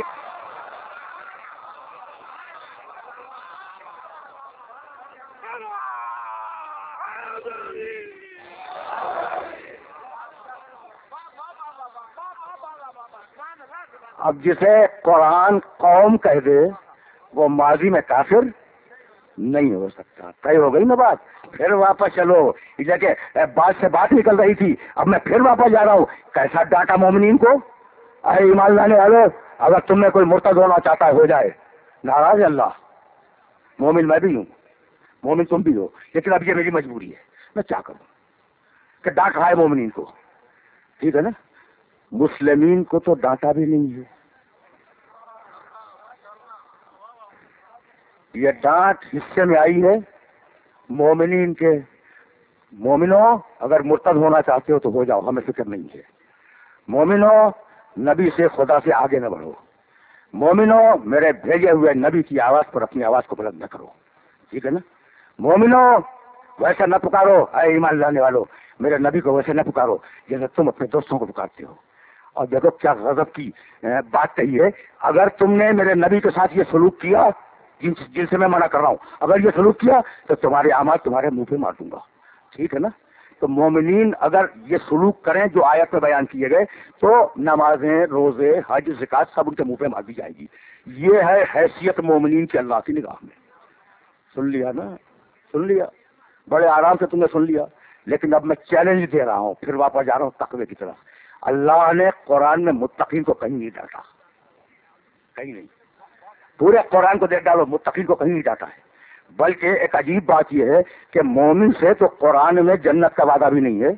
[SPEAKER 1] اب جسے قرآن قوم کہہ دے وہ ماضی میں کافر نہیں ہو سکتا. طے ہو گئی نا بات. پھر واپس چلو، کہ بات سے بات نکل رہی تھی، اب میں پھر واپس جا رہا ہوں. کیسا ڈاٹا مومنین کو. اے ایمان لانے والے، اگر تم میں کوئی مرتد ہونا چاہتا ہے ہو جائے، ناراض ہے اللہ. مومن میں بھی ہوں، مومن تم بھی ہو، لیکن اب یہ میری مجبوری ہے، میں کیا کروں کہ ڈانٹ رہا ہے مومنین کو. ٹھیک ہے نا. مسلمین کو تو ڈانٹا بھی نہیں ہے. یہ ڈانٹ حصے میں آئی ہے مومنین کے. مومنوں اگر مرتد ہونا چاہتے ہو تو ہو جاؤ، ہمیں فکر نہیں ہے. مومنوں نبی سے خدا سے آگے نہ بڑھو. مومنوں میرے بھیجے ہوئے نبی کی آواز پر اپنی آواز کو بلند نہ کرو. ٹھیک ہے نا. مومنوں ویسا نہ پکارو، اے ایمان لانے والو میرے نبی کو ویسے نہ پکارو جیسے تم اپنے دوستوں کو پکارتے ہو. اور دیکھو کیا غضب کی بات کہی ہے. اگر تم نے میرے نبی کے ساتھ یہ سلوک کیا جن سے میں منع کر رہا ہوں، اگر یہ سلوک کیا تو تمہارے اعمال تمہارے منہ پہ مار دوں گا. ٹھیک ہے نا. تو مومنین اگر یہ سلوک کریں جو آیت میں بیان کیے گئے تو نمازیں، روزے، حج، زکات سب ان کے منہ پہ مار دی جائے گی. یہ ہے حیثیت مومنین کی اللہ کی نگاہ میں. سن لیا نا، سن لیا، بڑے آرام سے تم نے سن لیا. لیکن اب میں چیلنج دے رہا ہوں، پھر واپس جا رہا ہوں تقوی کی طرف. اللہ نے قرآن میں متقین کو کہیں نہیں ڈانٹا، کہیں نہیں. پورے قرآن کو دیکھ ڈالو، متقین کو کہیں نہیں ڈانٹا ہے. بلکہ ایک عجیب بات یہ ہے کہ مومن سے تو قرآن میں جنت کا وعدہ بھی نہیں ہے.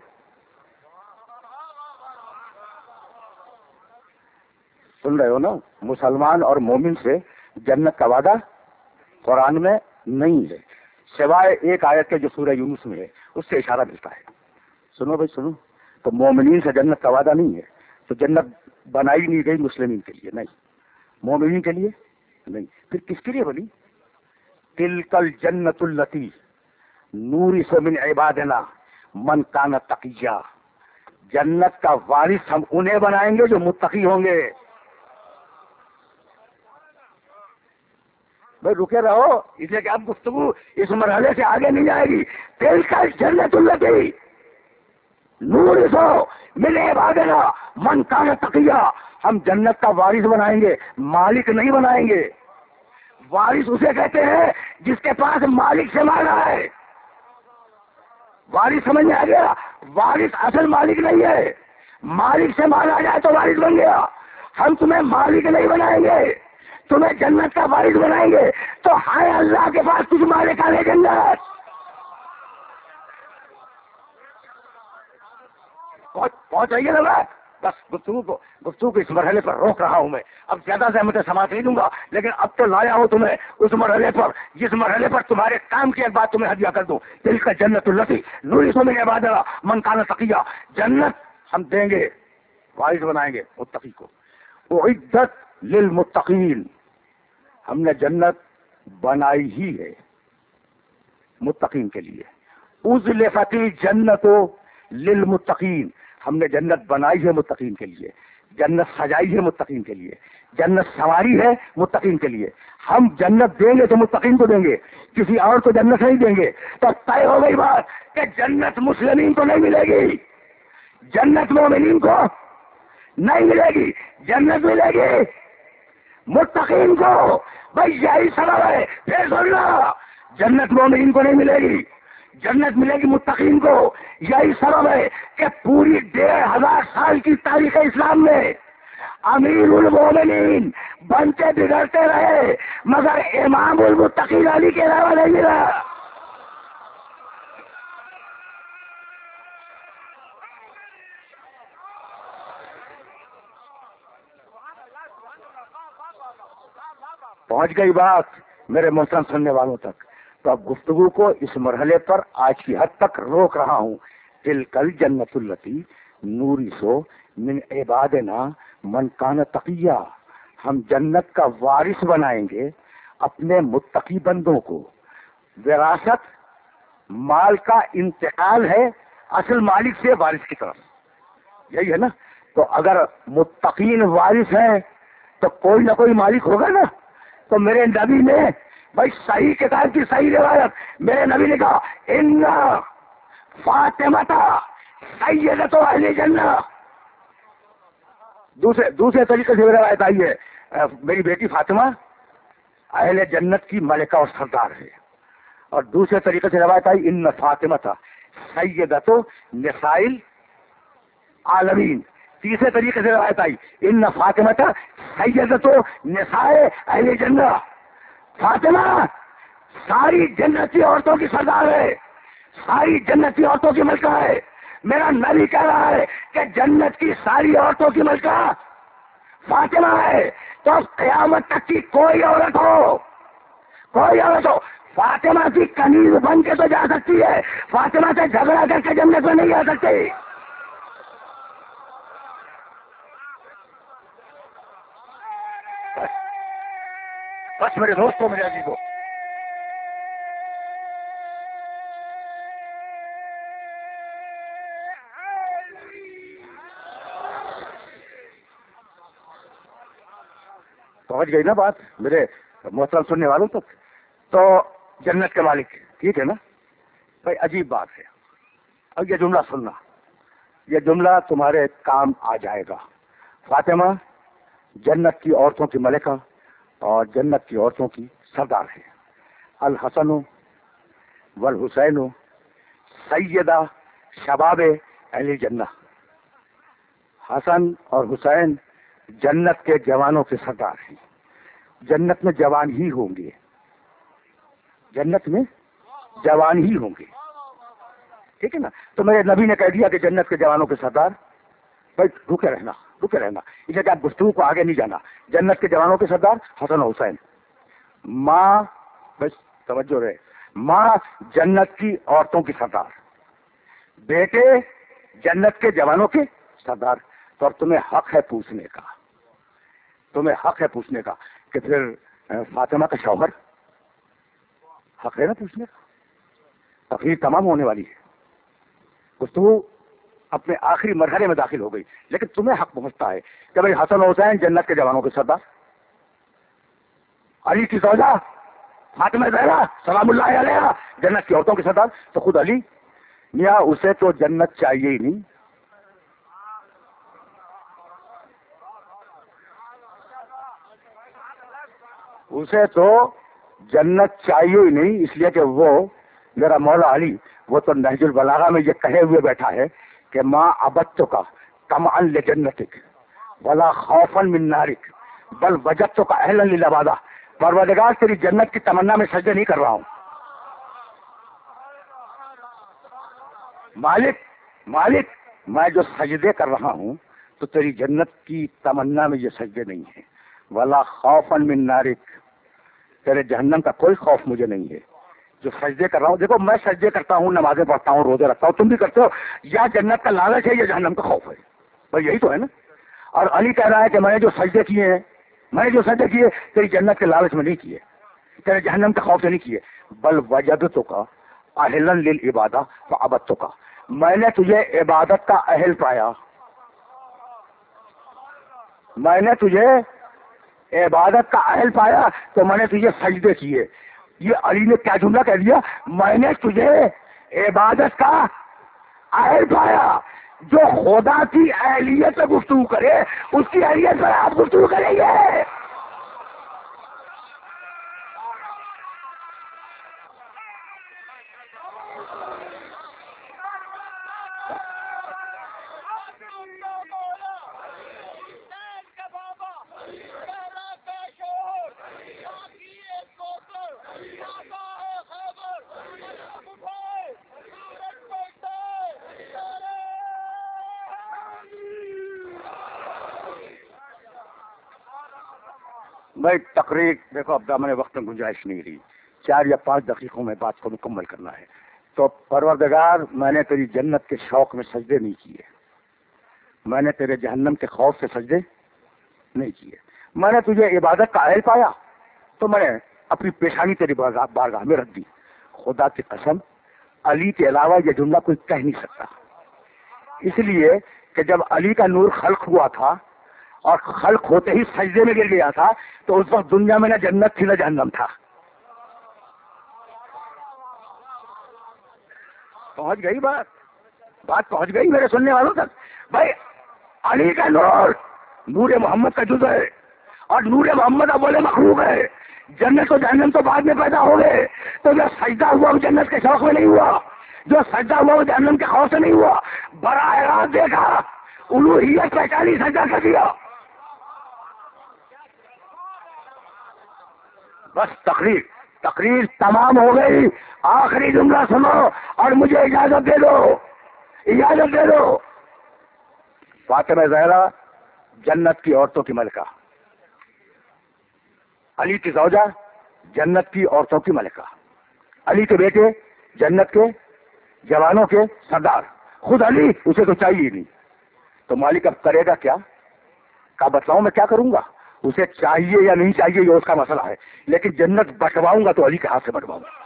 [SPEAKER 1] سن رہے ہو نا. مسلمان اور مومن سے جنت کا وعدہ قرآن میں نہیں ہے، سوائے ایک آیت کے جو سورہ یونس میں ہے، اس سے اشارہ ملتا ہے. سنو بھائی سنو. تو مومنین سے جنت کا وعدہ نہیں ہے. تو جنت بنائی نہیں گئی مسلمین کے لیے، نہیں. مومنین کے لیے نہیں. پھر کس کے لیے بنی؟ تلک الجنت التی نورث من عبادنا من کان تقیا. جنت کا وارث ہم انہیں بنائیں گے جو متقی ہوں گے. بھائی رکے رہو، اس لیے کہ اب گفتگو اس مرحلے سے آگے نہیں جائے گی. دل کا جنت التی نور سو ملے بادنا من کان تقیہ. ہم جنت کا وارث بنائیں گے، مالک نہیں بنائیں گے. وارث اسے کہتے ہیں جس کے پاس مالک سے مانا ہے. وارث سمجھ میں آ گیا؟ وارث اصل مالک نہیں ہے، مالک سے مانا جائے تو وارث بن گیا. ہم تمہیں مالک نہیں بنائیں گے، تمہیں جنت کا وارث بنائیں گے. تو ہائے اللہ کے پاس کچھ مالک آنے جنت. پہنچ رہی ہے نا بات؟ بس گفتگو کو اس مرحلے پر روک رہا ہوں میں. اب زیادہ سے میں سماعت نہیں دوں گا، لیکن اب تو لایا ہوں تمہیں اس مرحلے پر جس مرحلے پر تمہارے کام کی ایک بات تمہیں ہدیہ کر دوں. دل کا جنت التی نوری سو من عبادنا من کان تقیہ. جنت ہم دیں گے، وارث بنائیں گے متقی کو. اعدت للمتقین، ہم نے جنت بنائی ہی ہے متقین کے لیے. ازلفت الجنت للمتقین، ہم نے جنت بنائی ہے متقین کے لیے. جنت سجائی ہے متقین کے لیے، جنت سواری ہے متقین کے لیے. ہم جنت دیں گے تو متقین کو دیں گے، کسی اور کو جنت نہیں دیں گے. تو طے ہو گئی بات کہ جنت مسلمین کو نہیں ملے گی، جنت مومنین کو نہیں ملے گی، جنت ملے گی متقین کو. بھائی یہی سبب ہے. پھر سننا، جنت مومنین کو نہیں ملے گی، جنت ملے گی متقین کو. یہی سبب ہے کہ پوری 1500 سال کی تاریخ اسلام میں امیر المومنین بنتے بگڑتے رہے، مگر امام المتقین علی کے علاوہ نہیں ملا. پہنچ گئی بات میرے محترم سننے والوں تک. تو اب گفتگو کو اس مرحلے پر آج کی حد تک روک رہا ہوں. تلکل جنت التی نوری سو من عبادنا من کان تقیہ، ہم جنت کا وارث بنائیں گے اپنے متقی بندوں کو. وراثت مال کا انتقال ہے اصل مالک سے وارث کی طرف، یہی ہے نا. تو اگر متقین وارث ہیں تو کوئی نہ کوئی مالک ہوگا نا. تو میرے نبی نے بھائی صحیح کتاب کی صحیح روایت، میرے نبی نے کہا ان فاطمہ سیدۃ اہل جنہ. دوسرے طریقے سے روایت آئی ہے میری بیٹی فاطمہ اہل جنت کی ملکہ اور سردار ہے. اور دوسرے طریقے سے روایت آئی ان فاطمہ سیدۃ نساء العالمین. تیسرے طریقے سے روایت آئی ان فاطمہ سیدۃ نساء اہل جنہ. فاطمہ ساری جنتی عورتوں کی سردار ہے، ساری جنتی عورتوں کی ملکہ ہے. میرا نبی کہہ رہا ہے کہ جنت کی ساری عورتوں کی ملکہ فاطمہ ہے. تو قیامت تک کی کوئی عورت ہو فاطمہ کی کنیز بن کے تو جا سکتی ہے، فاطمہ سے جھگڑا کر کے جنت میں نہیں آ سکتی. بس میرے دوستوں، میرے عزیزوں، پہنچ گئی نا بات میرے محترم سننے والوں تک. تو جنت کے مالک ٹھیک ہے نا بھائی. عجیب بات ہے. اب یہ جملہ سننا، یہ جملہ تمہارے کام آ جائے گا. فاطمہ جنت کی عورتوں کی ملکہ اور جنت کی عورتوں کی سردار ہے. الحسن والحسین سیدہ شباب اہل جنہ. حسن اور حسین جنت کے جوانوں کے سردار ہیں. جنت میں جوان ہی ہوں گے، جنت میں جوان ہی ہوں گے، ٹھیک ہے نا. تو میرے نبی نے کہہ دیا کہ جنت کے جوانوں کے سردار. بھائی رکے رہنا اسے کہ آپ گفتگو کو آگے نہیں جانا. جنت کے جوانوں کے سردار حسن و حسین. ماں، بس توجہ رہے، ماں جنت کی عورتوں کی سردار، بیٹے جنت کے جوانوں کے سردار. تو اب تمہیں حق ہے پوچھنے کا، کہ پھر فاطمہ کا شوہر، حق ہے نا پوچھنے کا. تقریر تمام ہونے والی ہے، گفتگو اپنے آخری مرحلے میں داخل ہو گئی، لیکن تمہیں حق پہنچتا ہے کہ بھائی حسن حسین جنت کے جوانوں کے سردار، علی کی زوجہ فاطمہ زہرا سلام اللہ علیہا جنت کی عورتوں کے سردار، تو خود علی میاں اسے تو جنت چاہیے ہی نہیں، اسے تو جنت چاہیے ہی نہیں، اس لیے کہ وہ میرا مولا علی وہ تو نہج البلاغہ میں یہ کہے ہوئے بیٹھا ہے کہ ماں ابدت کا طمعا لجنتک ولا خوفا من نارک بل وجدت کا اہلا للعبادہ، پروردگار تیری جنت کی تمنا میں سجدے نہیں کر رہا ہوں، مالک مالک میں جو سجدے کر رہا ہوں تو تیری جنت کی تمنا میں یہ سجدے نہیں ہے، ولا خوفا من نارک، تیرے جہنم کا کوئی خوف مجھے نہیں ہے، جو سجدے کر رہا ہوں، دیکھو میں سجدے کرتا ہوں، نمازیں پڑھتا ہوں، روزے رکھتا ہوں، تم بھی کرتے ہو، یا جنت کا لالچ ہے یا جہنم کا خوف ہے، بس یہی تو ہے نا۔ اور علی کہہ رہا ہے کہ میں نے جو سجدے کیے ہیں، میں نے جو سجدے کیے تیری جنت کے لالچ میں نہیں کیے، تیرے جہنم کے خوف سے نہیں کیے، بل وجدت کا اہلا للعبادہ فعبدت کا، میں نے تجھے عبادت کا اہل پایا، میں نے تجھے عبادت کا اہل پایا تو میں نے تجھے سجدے کیے۔ یہ علی نے کیا جملہ کہہ دیا، میں نے تجھے عبادت کا اہل پایا، جو خدا کی اہلیت سے گفتگو کرے اس کی اہلیت پر آپ گفتگو کریں گے۔ بھائی تقریر دیکھو اب میں نے وقت میں گنجائش نہیں رہی، 4 یا 5 دقیقوں میں بات کو مکمل کرنا ہے، تو پروردگار میں نے تیری جنت کے شوق میں سجدے نہیں کیے، میں نے تیرے جہنم کے خوف سے سجدے نہیں کیے، میں نے تجھے عبادت کا اہل پایا تو میں نے اپنی پیشانی تیری بارگاہ میں رکھ دی۔ خدا کی قسم علی کے علاوہ یہ جملہ کوئی کہہ نہیں سکتا، اس لیے کہ جب علی کا نور خلق ہوا تھا اور خلق ہوتے ہی سجدے میں گر گیا تھا تو اس وقت دنیا میں نہ جنت تھی نہ جہنم تھا۔ پہنچ گئی بات پہنچ گئی میرے سننے والوں تک۔ بھائی علی کا نور نور محمد کا جز ہے، اور نور محمد اول مخلوق ہے، جنت و جہنم تو بعد میں پیدا ہو گئے، تو جو سجدہ ہوا وہ جنت کے شوق میں نہیں ہوا، جو سجدہ ہوا وہ جہنم کے خوف سے نہیں ہوا، براہ راست دیکھا الوہیت پہچانی سجدہ کر دیا۔ بس تقریر تمام ہو گئی، آخری جملہ سنو اور مجھے اجازت دے دو۔ فاطمہ زہرا جنت کی عورتوں کی ملکہ، علی کی زوجہ جنت کی عورتوں کی ملکہ، علی کے بیٹے جنت کے جوانوں کے سردار، خود علی اسے تو چاہیے ہی نہیں، تو مالک اب کرے گا کیا بتلاؤں میں کیا کروں گا، اسے چاہیے یا نہیں چاہیے یہ اس کا مسئلہ ہے، لیکن جنت بٹواؤں گا تو علی کے ہاتھ سے بٹواؤں گا۔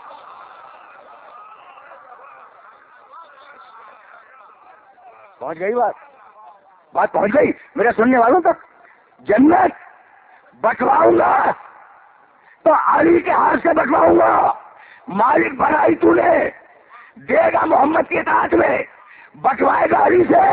[SPEAKER 1] پہنچ گئی بات پہنچ گئی میرے سننے والوں تک، جنت بٹواؤں گا تو علی کے ہاتھ سے بٹواؤں گا، مالک بنائی تو نے، دے گا محمد کے اطاعت میں، بٹوائے گا علی سے،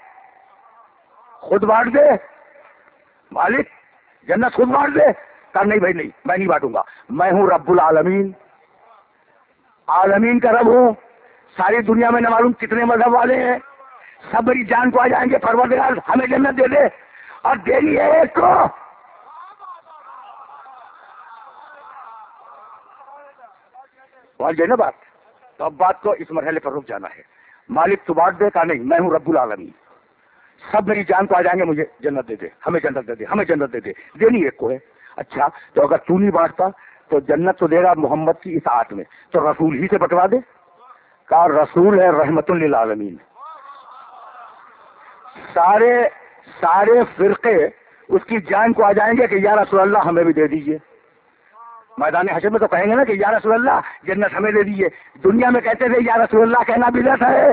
[SPEAKER 1] خود بانٹ دے مالک، جنت خود بانٹ دے، کہا نہیں بھائی نہیں میں نہیں بانٹوں گا، میں ہوں رب العالمین، عالمین کا رب ہوں، ساری دنیا میں نہ معلوم کتنے مذہب والے ہیں، سب میری جان کو آ جائیں گے، پروردگار ہمیں جنت دے دے، اور دینی ہے ایک کو۔ پہنچ گئی نا بات، تو اب بات کو اس مرحلے پر رک جانا ہے، مالک تو بانٹ دے، کہا نہیں میں ہوں رب العالمین، سب میری جان کو آ جائیں گے، مجھے جنت دے دے، ہمیں جنت دے دے، ہمیں جنت دے دے، دینی ایک کو ہے۔ اچھا تو اگر تو نہیں بانٹتا تو جنت تو دے گا محمد کی اطاعت میں، تو رسول ہی سے بٹوا دے، کہا رسول ہے رحمت للعالمین، سارے فرقے اس کی جان کو آ جائیں گے کہ یا رسول اللہ ہمیں بھی دے دیجئے، میدان حشر میں تو کہیں گے نا کہ یا رسول اللہ جنت ہمیں دے دیجئے، دنیا میں کہتے تھے یا رسول اللہ کہنا بدعت ہے۔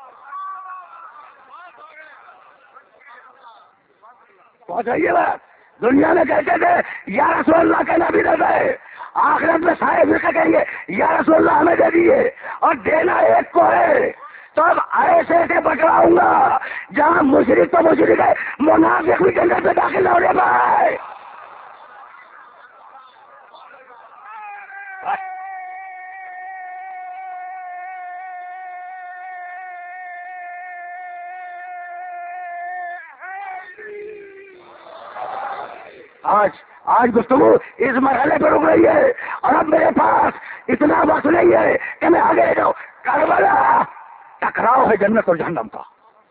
[SPEAKER 1] پہنچ رہی ہے بات، دنیا میں کہتے تھے یا رسول اللہ کہنا بھی نہ گئے، آخرت میں سارے فرقے کہیں گے یا رسول اللہ ہمیں دے دیے، اور دینا ایک کو ہے۔ تو اب ایسے سے بٹواؤں گا جہاں مشرک تو مشرک ہے، منافق بھی جنت میں داخل ہونے پائے۔ آج گفتگو اس مرحلے پر رک رہی ہے، اور اب میرے پاس اتنا وقت نہیں ہے کہ میں آگے جاؤں۔ کربلا ٹکراؤ ہے جنت اور جہنم کا،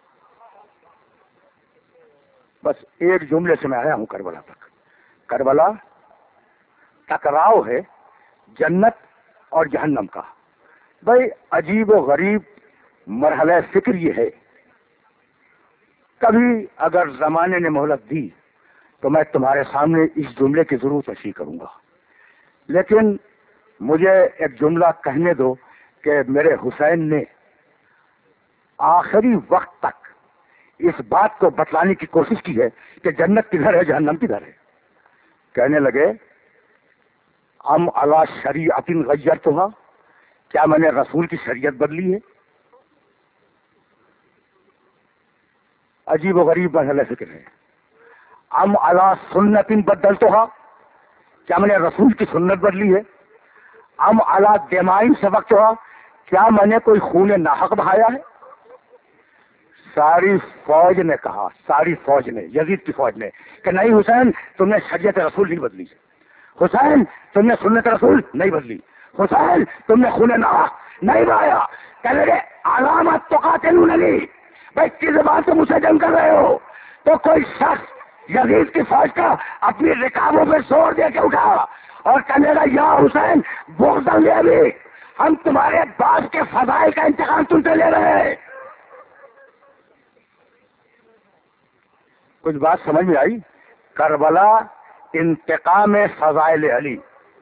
[SPEAKER 1] بس ایک جملے سے میں آیا ہوں کربلا تک۔ کربلا ٹکراؤ ہے جنت اور جہنم کا۔ بھائی عجیب و غریب مرحلہ فکر یہ ہے، کبھی اگر زمانے نے مہلت دی تو میں تمہارے سامنے اس جملے کی ضرور تشریح کروں گا، لیکن مجھے ایک جملہ کہنے دو کہ میرے حسین نے آخری وقت تک اس بات کو بتلانے کی کوشش کی ہے کہ جنت کدھر ہے جہنم کدھر ہے۔ کہنے لگے ام علی شریعت غیرتها، کیا میں نے رسول کی شریعت بدلی ہے؟ عجیب و غریب مرحلہ فکر ہے۔ ام علی سنت بدلتها، کیا میں نے رسول کی سنت بدلی ہے؟ ام علی دماء سفکتها، کیا میں نے کوئی خون ناحق بہایا ہے؟ ساری فوج نے کہا، ساری فوج نے، یزید کی فوج نے، کہ نہیں حسین تم نے شریعت رسول نہیں بدلی، حسین تم نے سنت رسول نہیں بدلی، حسین تم نے خون ناحق نہیں بہایا۔ کہنے لگے علامت تقاتلوننی، بھائی کس بات سے مجھ سے جنگ کر رہے ہو؟ تو کوئی شخص یزید کی فوج کا اپنی رکابوں پہ زور دے کے اٹھا اور کہنے لگا یا حسین بغض بھی، ہم تمہارے باپ کے فضائل کا انتقام تم سے لے رہے ہیں۔ کچھ بات سمجھ میں آئی؟ کربلا انتقام فضائل علی،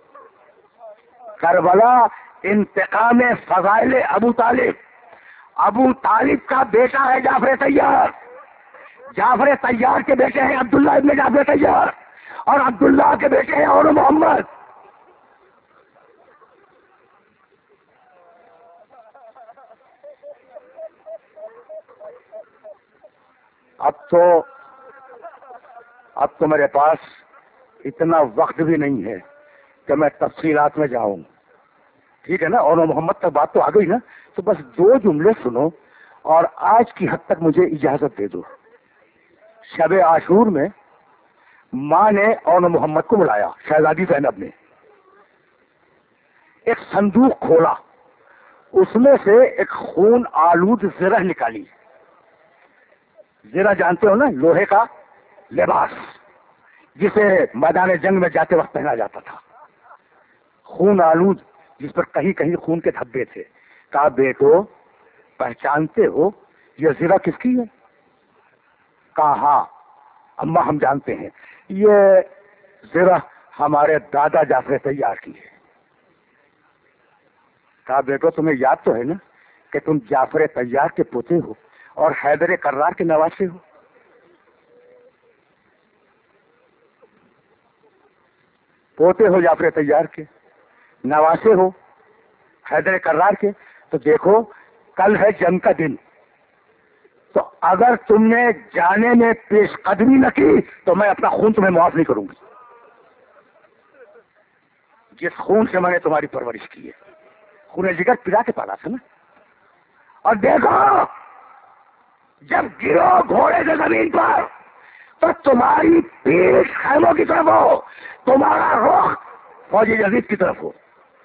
[SPEAKER 1] کربلا انتقام فضائل ابو طالب۔ ابو طالب کا بیٹا ہے جعفر طیار، جعفر طیار کے بیٹے ہیں عبداللہ ابن جعفر طیار، اور عبداللہ کے بیٹے ہیں اور محمد۔ اب تو میرے پاس اتنا وقت بھی نہیں ہے کہ میں تفصیلات میں جاؤں، ٹھیک ہے نا؟ اور محمد تک بات تو آ گئی نا، تو بس دو جملے سنو اور آج کی حد تک مجھے اجازت دے دو۔ شب عاشور میں ماں نے اور محمد کو بلایا، شہزادی زینب نے، ایک صندوق کھولا، اس میں سے ایک خون آلود زرہ نکالی۔ زرہ جانتے ہو نا، لوہے کا لباس جسے میدان جنگ میں جاتے وقت پہنا جاتا تھا، خون آلود جس پر کہیں کہیں خون کے دھبے تھے۔ کہا بیٹو پہچانتے ہو یہ زرہ کس کی ہے؟ کہا ہاں اماں ہم جانتے ہیں، یہ زرہ ہمارے دادا جعفر طیار کی ہے۔ کہا بیٹو تمہیں یاد تو ہے نا کہ تم جعفر طیار کے پوتے ہو اور حیدر کرار کے نواسے ہو؟ پوتے ہو جعفر طیار کے، نواسے ہو حیدر کرار کے، تو دیکھو کل ہے جنگ کا دن، تو اگر تم نے جانے میں پیش قدمی نہ کی تو میں اپنا خون تمہیں معاف نہیں کروں گی، جس خون سے میں نے تمہاری پرورش کی ہے، خون جگر پلا کے پالا تھا نا۔ اور دیکھو جب گرو گھوڑے سے زمین پر تو تمہاری پیٹ خیموں کی طرف ہو، تمہارا رخ فوجی یزید کی طرف ہو۔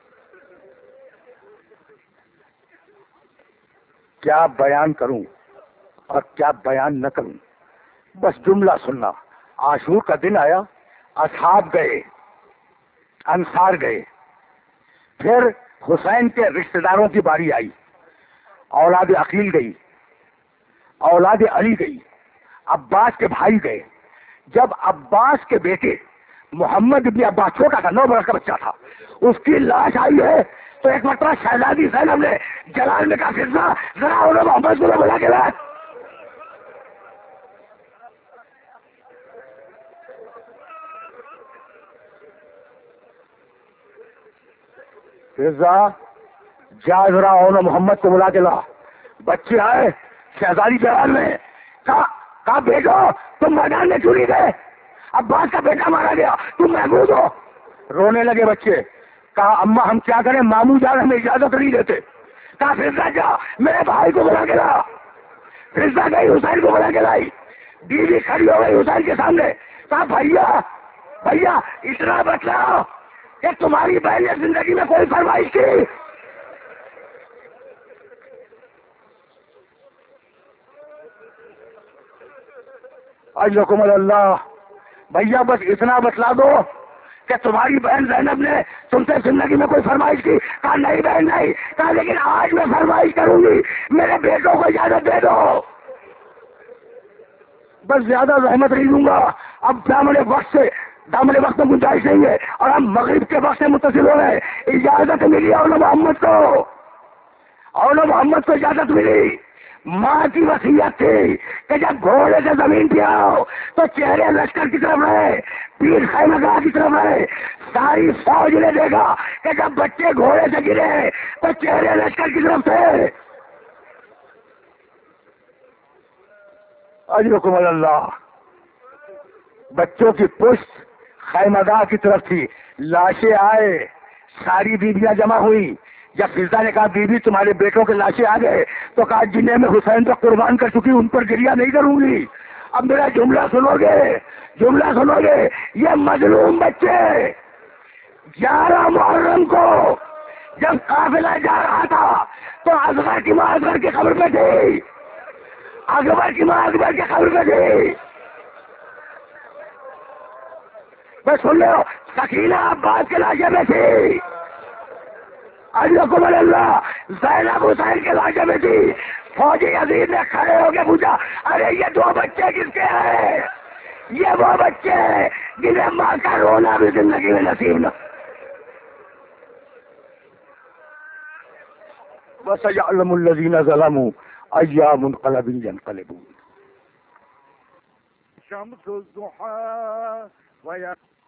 [SPEAKER 1] کیا بیان کروں اور کیا بیان نہ کروں، بس جملہ سننا۔ عاشور کا دن آیا، اصحاب گئے، انصار گئے، پھر حسین کے رشتہ داروں کی باری آئی، اولاد عقیل گئی، اولاد علی گئی، عباس کے بھائی گئے۔ جب عباس کے بیٹے محمد ابن عباس، چھوٹا تھا، 9 برس کا بچہ تھا، اس کی لاش آئی ہے تو ایک مرتبہ شہزادی زینب نے جلال میں کہا فضا ذرا انہوں محمد کو بلا کے لا۔ فضا جا ذرا اور محمد کو بلا کے لا. بچے آئے شہزادی جوان میں. کہا بیٹو تم میدان میں چوری گئے, عباس کا بیٹا مارا گیا, تم محبوب ہو. رونے لگے بچے. کہا اماں ہم کیا کریں, ماموں جان ہمیں اجازت نہیں دیتے. کہا فضا جا میرے بھائی کو بلا کے لا. فضا گئی حسین کو بلا کے لائی. بیوی کھڑی ہو گئی حسین کے سامنے. کہا بھیا اتنا بتلاؤ کہ تمہاری بہن نے زندگی میں کوئی فرمائش کی؟ اجرکم اللہ. بھیا بس اتنا بتلا دو کہ تمہاری بہن زینب نے تم سے زندگی میں کوئی فرمائش کی؟ کہا نہیں بہن نہیں. کہا لیکن آج میں فرمائش کروں گی, میرے بیٹوں کو اجازت دے دو. بس زیادہ زحمت نہیں دوں گا. اب دامن وقت میں گنجائش نہیں ہے اور ہم مغرب کے وقت سے متصل ہو گئے. اجازت ملی اولا محمد کو اجازت ملی. ماں کی وصیت تھی کہ جب گھوڑے سے زمین پہ آؤ تو چہرے لشکر کی طرف رہے, پیر خیمہ گاہ کی طرف رہے. ساری فوج نے دیکھا کہ جب بچے گھوڑے سے گرے تو چہرے لشکر کی طرف تھے. اجرکم اللہ. بچوں کی پشت خیمہ گاہ کی طرف تھی. لاشیں آئے, ساری بیویاں جمع ہوئی. جب فضا نے کہا بیوی تمہارے بیٹوں کے لاشیں آ گئے, تو کہا جنہیں میں حسین تو قربان کر چکی ان پر گریہ نہیں کروں گی. اب میرا جملہ سنو گے. یہ مظلوم بچے 11 محرم کو جب قافلہ جا رہا تھا تو اصغر کی ماں اصغر کی قبر پہ تھی. اکبر کی ماں اکبر کی قبر پہ تھی. بس سن لو, سکینہ عباس کے لاشے میں تھی. اجرکم اللہ. زینب حسین کے لاشے میں تھی. فوجی عزیز نے کھڑے ہو کے پوچھا ارے یہ 2 بچے کس کے ہیں؟ یہ وہ بچے ہیں جنہیں ماں کا رونا بھی زندگی میں نصیب نہ. وَسَيَعْلَمُ الَّذِينَ ظَلَمُوا أَيَّ مُنقَلَبٍ يَنقَلِبُونَ. شمس الضحى